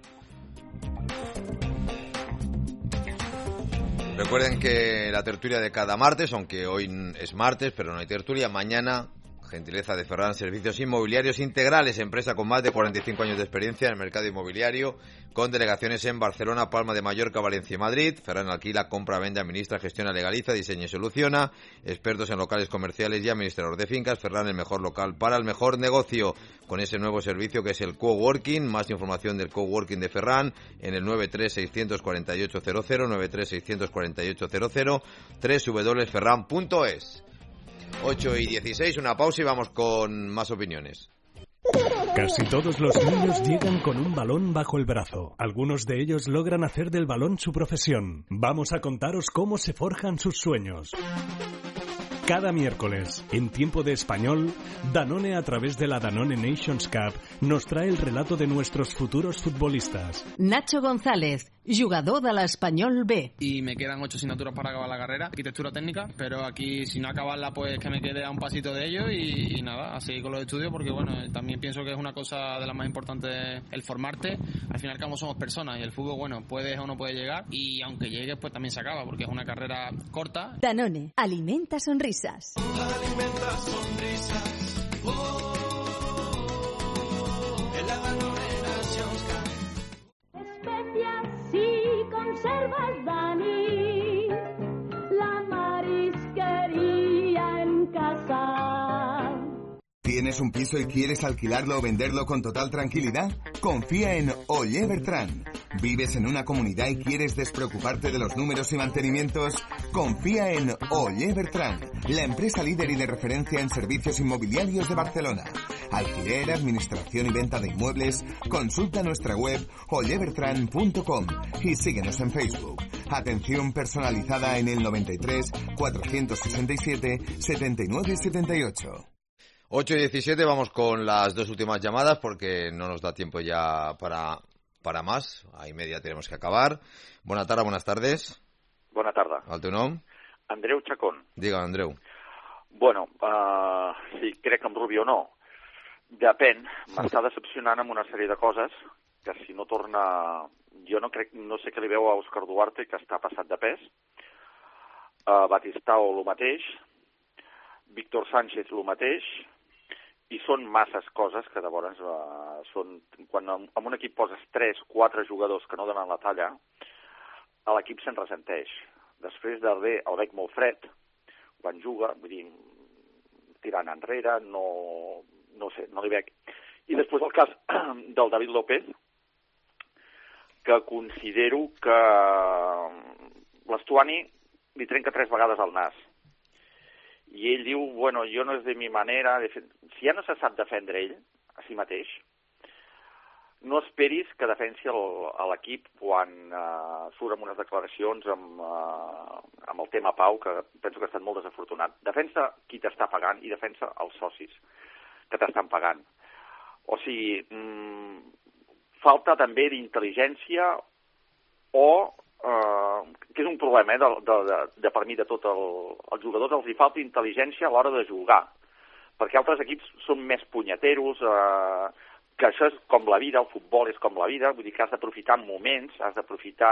Recuerden que la tertulia de cada martes, aunque hoy es martes, pero no hay tertulia, mañana, gentileza de Ferran Servicios Inmobiliarios Integrales, empresa con más de cuarenta y cinco años de experiencia en el mercado inmobiliario, con delegaciones en Barcelona, Palma de Mallorca, Valencia y Madrid. Ferran alquila, compra, vende, administra, gestiona, legaliza, diseña y soluciona. Expertos en locales comerciales y administrador de fincas. Ferran, el mejor local para el mejor negocio, con ese nuevo servicio que es el coworking. Más información del coworking de Ferran en el nueve tres seis cuatro ocho cero cero, nueve tres seis cuatro ocho cero cero, doble u doble u doble u punto ferran punto es. ocho y dieciséis, una pausa y vamos con más opiniones. Casi todos los niños llegan con un balón bajo el brazo. Algunos de ellos logran hacer del balón su profesión. Vamos a contaros cómo se forjan sus sueños. Cada miércoles, en Tiempo de Español, Danone, a través de la Danone Nations Cup, nos trae el relato de nuestros futuros futbolistas. Nacho González, jugador de l'Espanyol B. Y me quedan ocho asignaturas para acabar la carrera, arquitectura técnica, pero aquí si no acabarla pues que me quede a un pasito de ello y, y nada, a seguir con los estudios porque bueno, también pienso que es una cosa de las más importantes el formarte. Al final como somos personas y el fútbol, bueno, puedes o no puedes llegar y aunque llegues pues también se acaba porque es una carrera corta. Danone, alimenta sonrisas. Alimenta sonrisas. Oh, en la Danone Nations Cup. Especias y conservas, Dani, la marisquería en casa. ¿Tienes un piso y quieres alquilarlo o venderlo con total tranquilidad? Confía en Oller Bertran. ¿Vives en una comunidad y quieres despreocuparte de los números y mantenimientos? Confía en Oller Bertran, la empresa líder y de referencia en servicios inmobiliarios de Barcelona. Alquiler, administración y venta de inmuebles. Consulta nuestra web oller bertran punto com y síguenos en Facebook. Atención personalizada en el noventa y tres, cuatrocientos sesenta y siete, setenta y nueve setenta y ocho. ocho y diecisiete, vamos con las dos últimas llamadas porque no nos da tiempo ya para, para más. A y media tenemos que acabar. Buenas tardes, buenas tardes. Bona tarda. El teu nom? Andreu Chacón. Digue, Andreu. Bueno, uh, sí, crec que amb Rubio no. Depèn. M'està decepcionant amb una sèrie de coses que si no torna... Jo no crec, no sé què li veu a Òscar Duarte, que està passat de pes. Uh, Batistao, el mateix. Víctor Sánchez, el mateix. I són masses coses que llavors uh, són... Quan en un equip poses tres, quatre jugadors que no donen la talla, a l'equip se'n ressenteix. Després d'Arder el veig molt fred, quan juga, vull dir, tirant enrere, no, no sé, no li veig. I després el cas del David López, que considero que l'Estuani li trenca tres vegades al nas. I ell diu, bueno, jo no és de mi manera... De fer... Si ja no se sap defendre ell, a si mateix, no esperis que defensi l'equip quan uh, surt amb unes declaracions amb, uh, amb el tema Pau, que penso que ha estat molt desafortunat. Defensa qui t'està pagant i defensa els socis que t'estan pagant. O sigui, mm, falta també d'intel·ligència o, uh, que és un problema, eh, de, de, de, de per mi de tots el, els jugadors, els hi falta intel·ligència a l'hora de jugar, perquè altres equips són més punyeteros, eh, uh, que això és com la vida, el futbol és com la vida, vull dir que has d'aprofitar moments, has d'aprofitar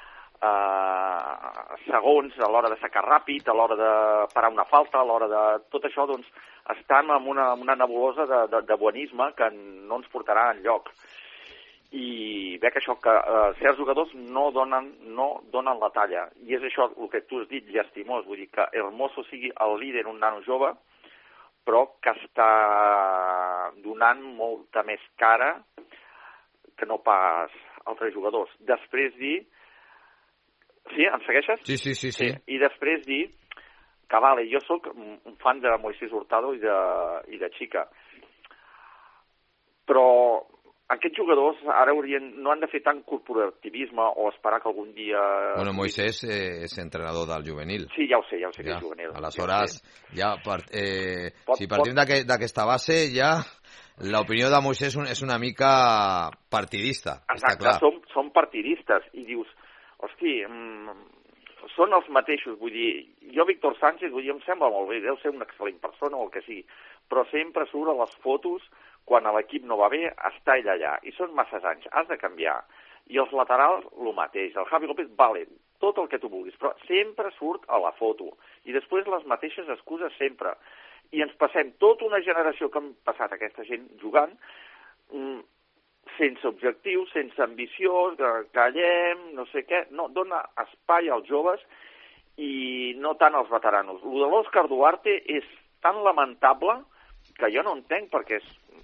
eh, segons a l'hora de sacar ràpid, a l'hora de parar una falta, a l'hora de... Tot això, doncs, estem en una, una nebulosa de, de, de buenisme que no ens portarà enlloc. I veig això, que eh, certs jugadors no donen, no donen la talla. I és això el que tu has dit, llastimós, vull dir que Hermoso sigui el líder, un nano jove, però que està donant molta més cara que no pas altres jugadors. Després dir... Sí, em segueixes? Sí, sí, sí. sí. sí. I després dir que, vale, jo sóc un fan de Moisés Hurtado i de, i de Chica, però aquests jugadors ara haurien, no han de fer tant corporativisme o esperar que algun dia... Bueno, Moisés eh, és entrenador del juvenil. Sí, ja ho sé, ja ho sé que ja, és juvenil. Aleshores, ja, part, eh, pot, si partim d'aquesta base, ja l'opinió de Moisés és una mica partidista. Exacte, està clar. Som, som partidistes i dius, hosti, mm, són els mateixos, vull dir, jo Víctor Sánchez, vull dir, em sembla molt bé, deu ser una excel·lent persona o el que sigui, però sempre surt a les fotos quan a l'equip no va bé, està ell allà, i són masses anys, has de canviar. I els laterals, el mateix, el Javi López, vale, tot el que tu vulguis, però sempre surt a la foto, i després les mateixes excuses sempre. I ens passem tota una generació que hem passat aquesta gent jugant, mmm, sense objectius, sense ambició, callem, no sé què, no, dona espai als joves i no tant als veteranos. Lo de l'Òscar Duarte és tan lamentable que jo no entenc, perquè és,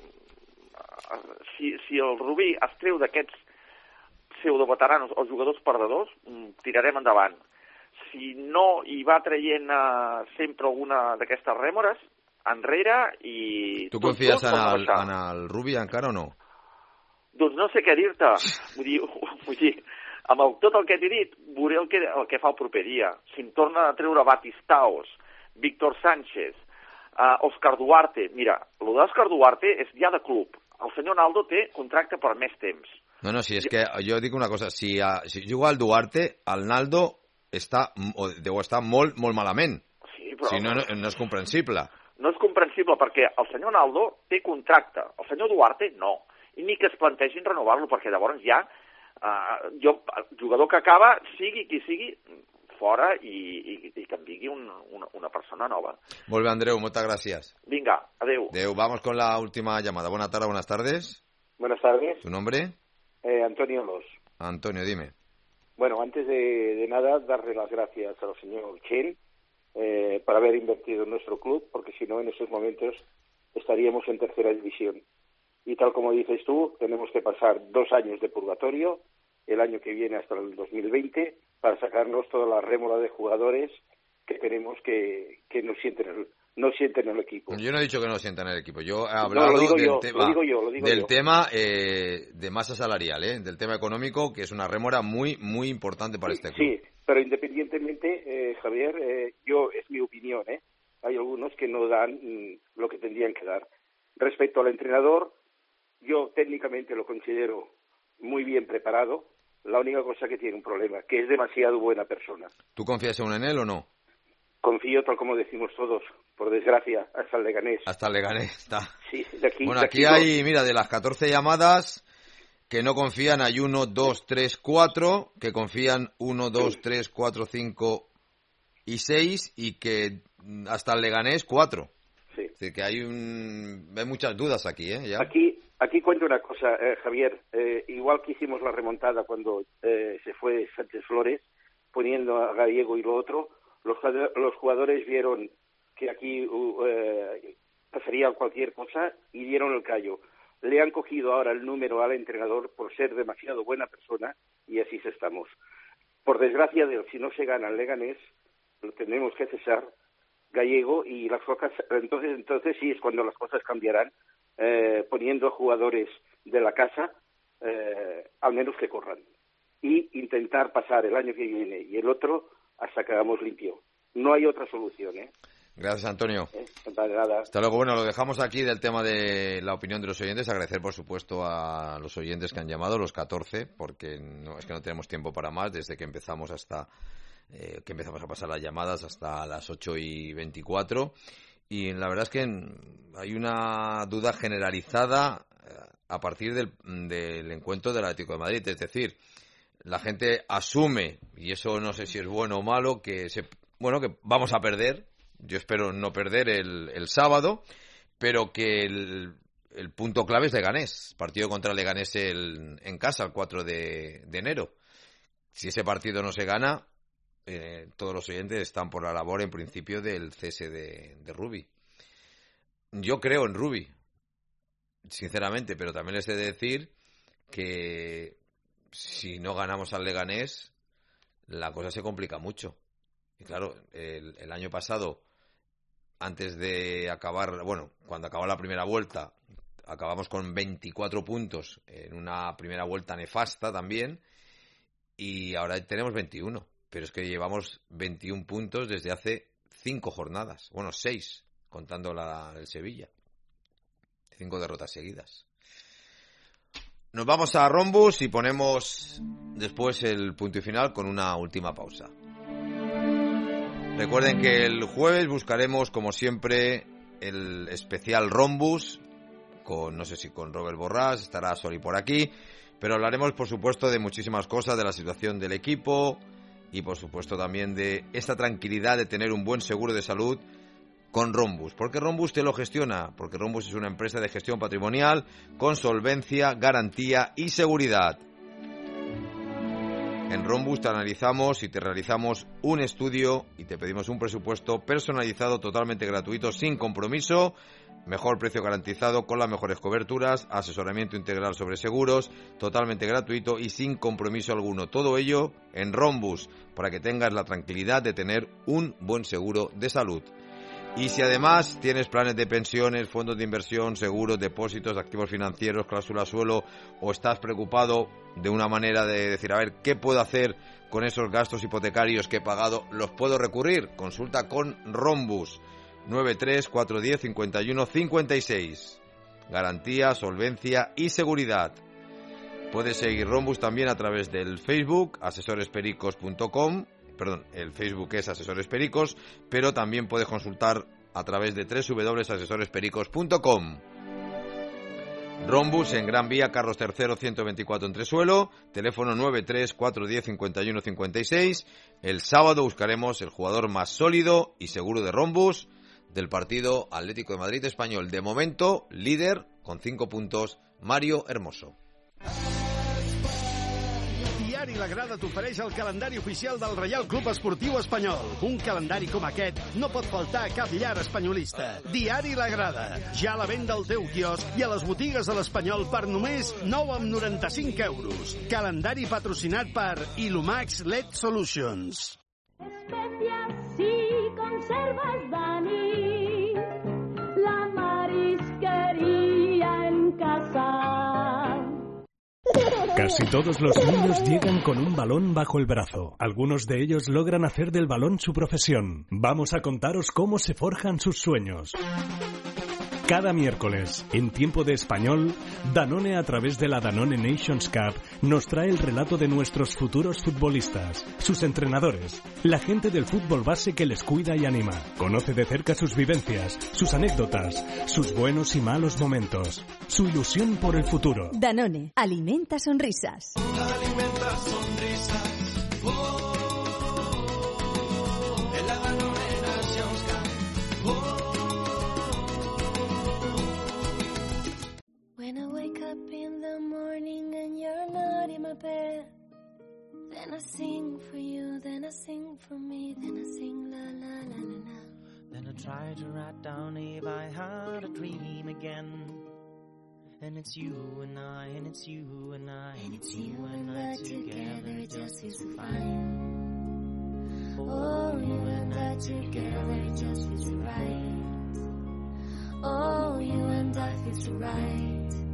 si, si el Rubí es treu d'aquests pseudo-veteranos o jugadors perdedors, tirarem endavant. Si no hi va traient uh, sempre alguna d'aquestes rèmores, enrere i... Tu confies en el, en el Rubí encara o no? Doncs no sé què dir-te. Vull dir, vull dir, amb el, tot el que t'he dit, veuré el que, el que fa el proper dia. Si em torna a treure Batistaos, Víctor Sánchez, uh, Òscar Duarte... Mira, el d'Òscar Duarte és ja de club. El senyor Naldo té contracte per més temps. No, no, si és que jo dic una cosa. Si, uh, si juga el Duarte, el Naldo està, o deu estar molt, molt malament. Sí, però... Si no, no, no és comprensible. No és comprensible perquè el senyor Naldo té contracte. El senyor Duarte no. I ni que es plantegin renovar-lo, perquè llavors ja, uh, jo, el jugador que acaba, sigui qui sigui, fora i, i, i que em vingui un, una, una persona nova. Molt bé, Andreu, moltes gràcies. Vinga, adeu. Adeu, vamos con la última llamada. Buenas tardes, buenas tardes. Buenas tardes. ¿Tu nombre? Eh, Antonio Los. Antonio, dime. Bueno, antes de, de nada, darle las gracias al señor Chen eh, por haber invertido en nuestro club, porque si no, en estos momentos estaríamos en tercera división. Y tal como dices tú, tenemos que pasar dos años de purgatorio, el año que viene hasta el dos mil veinte, para sacarnos toda la rémora de jugadores que tenemos que, que no sienten el, no sienten el equipo. Yo no he dicho que no sientan el equipo. Yo he hablado no, del yo, tema, lo digo yo, lo digo del yo. tema eh, de masa salarial, ¿eh? Del tema económico, que es una rémora muy, muy importante para sí, este club. Sí, pero independientemente, eh, Javier, eh, yo es mi opinión, ¿eh? Hay algunos que no dan mm, lo que tendrían que dar. Respecto al entrenador, yo técnicamente lo considero muy bien preparado. La única cosa que tiene un problema, que es demasiado buena persona. ¿Tú confías en él o no? Confío, tal como decimos todos, por desgracia, hasta el Leganés. Hasta el Leganés, está. Sí, de aquí, bueno, de aquí, aquí hay, mira, de las catorce llamadas que no confían, hay uno, dos, tres, cuatro, que confían uno, dos, tres, cuatro, cinco y seis, y que hasta el Leganés, cuatro. Sí. Es decir, que hay, un, hay muchas dudas aquí, ¿eh? ¿Ya? Aquí, aquí cuento una cosa, eh, Javier. Eh, igual que hicimos la remontada cuando eh, se fue Sánchez Flores, poniendo a Gallego y lo otro, los, los jugadores vieron que aquí uh, eh, pasaría cualquier cosa y dieron el callo. Le han cogido ahora el número al entrenador por ser demasiado buena persona y así estamos. Por desgracia de él, si no se gana el Leganés, lo tenemos que cesar Gallego y las cosas, entonces entonces sí es cuando las cosas cambiarán, eh, poniendo a jugadores de la casa, eh, al menos que corran, y intentar pasar el año que viene y el otro hasta que hagamos limpio. No hay otra solución, ¿eh? Gracias, Antonio. ¿Eh? Nada. Hasta luego. Bueno, lo dejamos aquí del tema de la opinión de los oyentes. Agradecer, por supuesto, a los oyentes que han llamado, los catorce, porque no, es que no tenemos tiempo para más, desde que empezamos hasta eh, que empezamos a pasar las llamadas hasta las ocho y veinticuatro. Y la verdad es que hay una duda generalizada a partir del, del encuentro del Atlético de Madrid. Es decir, la gente asume, y eso no sé si es bueno o malo, que se, bueno, que vamos a perder. Yo espero no perder el, el sábado, pero que el, el punto clave es Leganés. Partido contra Leganés el, en casa el cuatro de, de enero. Si ese partido no se gana, eh, todos los oyentes están por la labor en principio del cese de, de Rubi. Yo creo en Rubi, sinceramente, pero también les he de decir que si no ganamos al Leganés, la cosa se complica mucho. Y claro, el, el año pasado, antes de acabar, bueno, cuando acabó la primera vuelta, acabamos con veinticuatro puntos en una primera vuelta nefasta también, y ahora tenemos veintiuno, pero es que llevamos veintiún puntos desde hace cinco jornadas, bueno, seis, contando la del Sevilla, cinco derrotas seguidas. Nos vamos a Rhombus y ponemos después el punto y final con una última pausa. Recuerden que el jueves buscaremos, como siempre, el especial Rhombus, con, no sé si con Robert Borràs, estará Soli por aquí, pero hablaremos, por supuesto, de muchísimas cosas, de la situación del equipo y, por supuesto, también de esta tranquilidad de tener un buen seguro de salud con Rhombus. ¿Por qué Rhombus te lo gestiona? Porque Rhombus es una empresa de gestión patrimonial con solvencia, garantía y seguridad. En Rhombus te analizamos y te realizamos un estudio y te pedimos un presupuesto personalizado totalmente gratuito, sin compromiso, mejor precio garantizado con las mejores coberturas, asesoramiento integral sobre seguros, totalmente gratuito y sin compromiso alguno. Todo ello en Rhombus, para que tengas la tranquilidad de tener un buen seguro de salud. Y si además tienes planes de pensiones, fondos de inversión, seguros, depósitos, activos financieros, cláusula suelo, o estás preocupado de una manera de decir, a ver, ¿qué puedo hacer con esos gastos hipotecarios que he pagado? ¿Los puedo recurrir? Consulta con Rhombus, nueve tres cuatro uno cero cinco uno cinco seis. Garantía, solvencia y seguridad. Puedes seguir Rhombus también a través del Facebook, asesores pericos punto com. Perdón, el Facebook es Asesores Pericos, pero también puedes consultar a través de doble u doble u doble u punto asesores pericos punto com. Rhombus en Gran Vía, Carlos tercero, ciento veinticuatro en Tresuelo, teléfono nueve tres cuatro uno cero cinco uno cinco seis. El sábado buscaremos el jugador más sólido y seguro de Rhombus del partido Atlético de Madrid Español. De momento, líder con cinco puntos, Mario Hermoso. Diari La Grada t'ofereix el calendari oficial del Reial Club Esportiu Espanyol. Un calendari com aquest no pot faltar a cap llar espanyolista. Diari La Grada, ja a la venda al teu quiosc i a les botigues de l'Espanyol per només nou coma noranta-cinc euros. Calendari patrocinat per Ilumax L E D Solutions. Especias y conservas, Dani, la marisquería en casa. Casi todos los niños llegan con un balón bajo el brazo. Algunos de ellos logran hacer del balón su profesión. Vamos a contaros cómo se forjan sus sueños. Cada miércoles, en Tiempo de Español, Danone, a través de la Danone Nations Cup, nos trae el relato de nuestros futuros futbolistas, sus entrenadores, la gente del fútbol base que les cuida y anima. Conoce de cerca sus vivencias, sus anécdotas, sus buenos y malos momentos, su ilusión por el futuro. Danone, alimenta sonrisas. Alimenta sonrisas. Oh, en la Danone Nations Cup. Oh. When I wake up in the morning and you're not in my bed, then I sing for you, then I sing for me, then I sing la la la la la. Then I try to write down if I had a dream again. And it's you and I, and it's you and I, and it's you and I together, it just feels so fine. Oh, you and I together, it just feels right. Oh, you and I feel so right.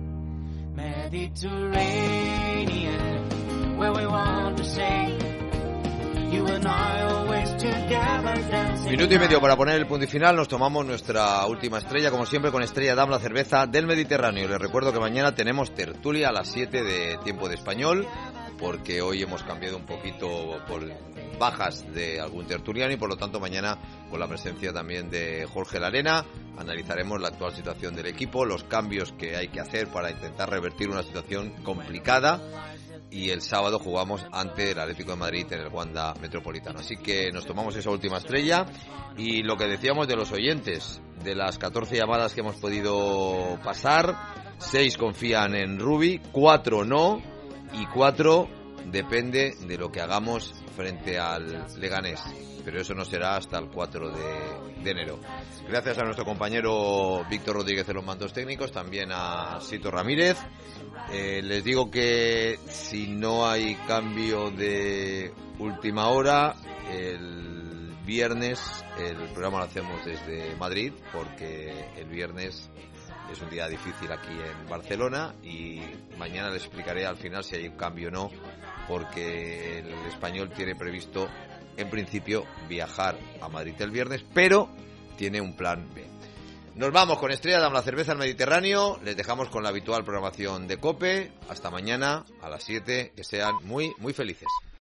Mediterranean, where we want to say, you and I always together dancing. Minuto y medio para poner el punto y final. Nos tomamos nuestra última estrella, como siempre, con Estrella Damm, la cerveza del Mediterráneo. Les recuerdo que mañana tenemos tertulia a las siete de Tiempo de Español, porque hoy hemos cambiado un poquito por bajas de algún tertuliano y por lo tanto mañana, con la presencia también de Jorge Larena, analizaremos la actual situación del equipo, los cambios que hay que hacer para intentar revertir una situación complicada, y el sábado jugamos ante el Atlético de Madrid en el Wanda Metropolitano. Así que nos tomamos esa última estrella. Y lo que decíamos de los oyentes, de las catorce llamadas que hemos podido pasar, seis confían en Rubi, cuatro no, y cuatro depende de lo que hagamos frente al Leganés, pero eso no será hasta el cuatro de enero. Gracias a nuestro compañero Víctor Rodríguez de los mandos técnicos, también a Sito Ramírez. Eh, les digo que si no hay cambio de última hora, el viernes el programa lo hacemos desde Madrid, porque el viernes es un día difícil aquí en Barcelona y mañana les explicaré al final si hay un cambio o no, porque el Español tiene previsto en principio viajar a Madrid el viernes, pero tiene un plan B. Nos vamos con Estrella Damm, la cerveza al Mediterráneo. Les dejamos con la habitual programación de COPE. Hasta mañana a las siete. Que sean muy, muy felices.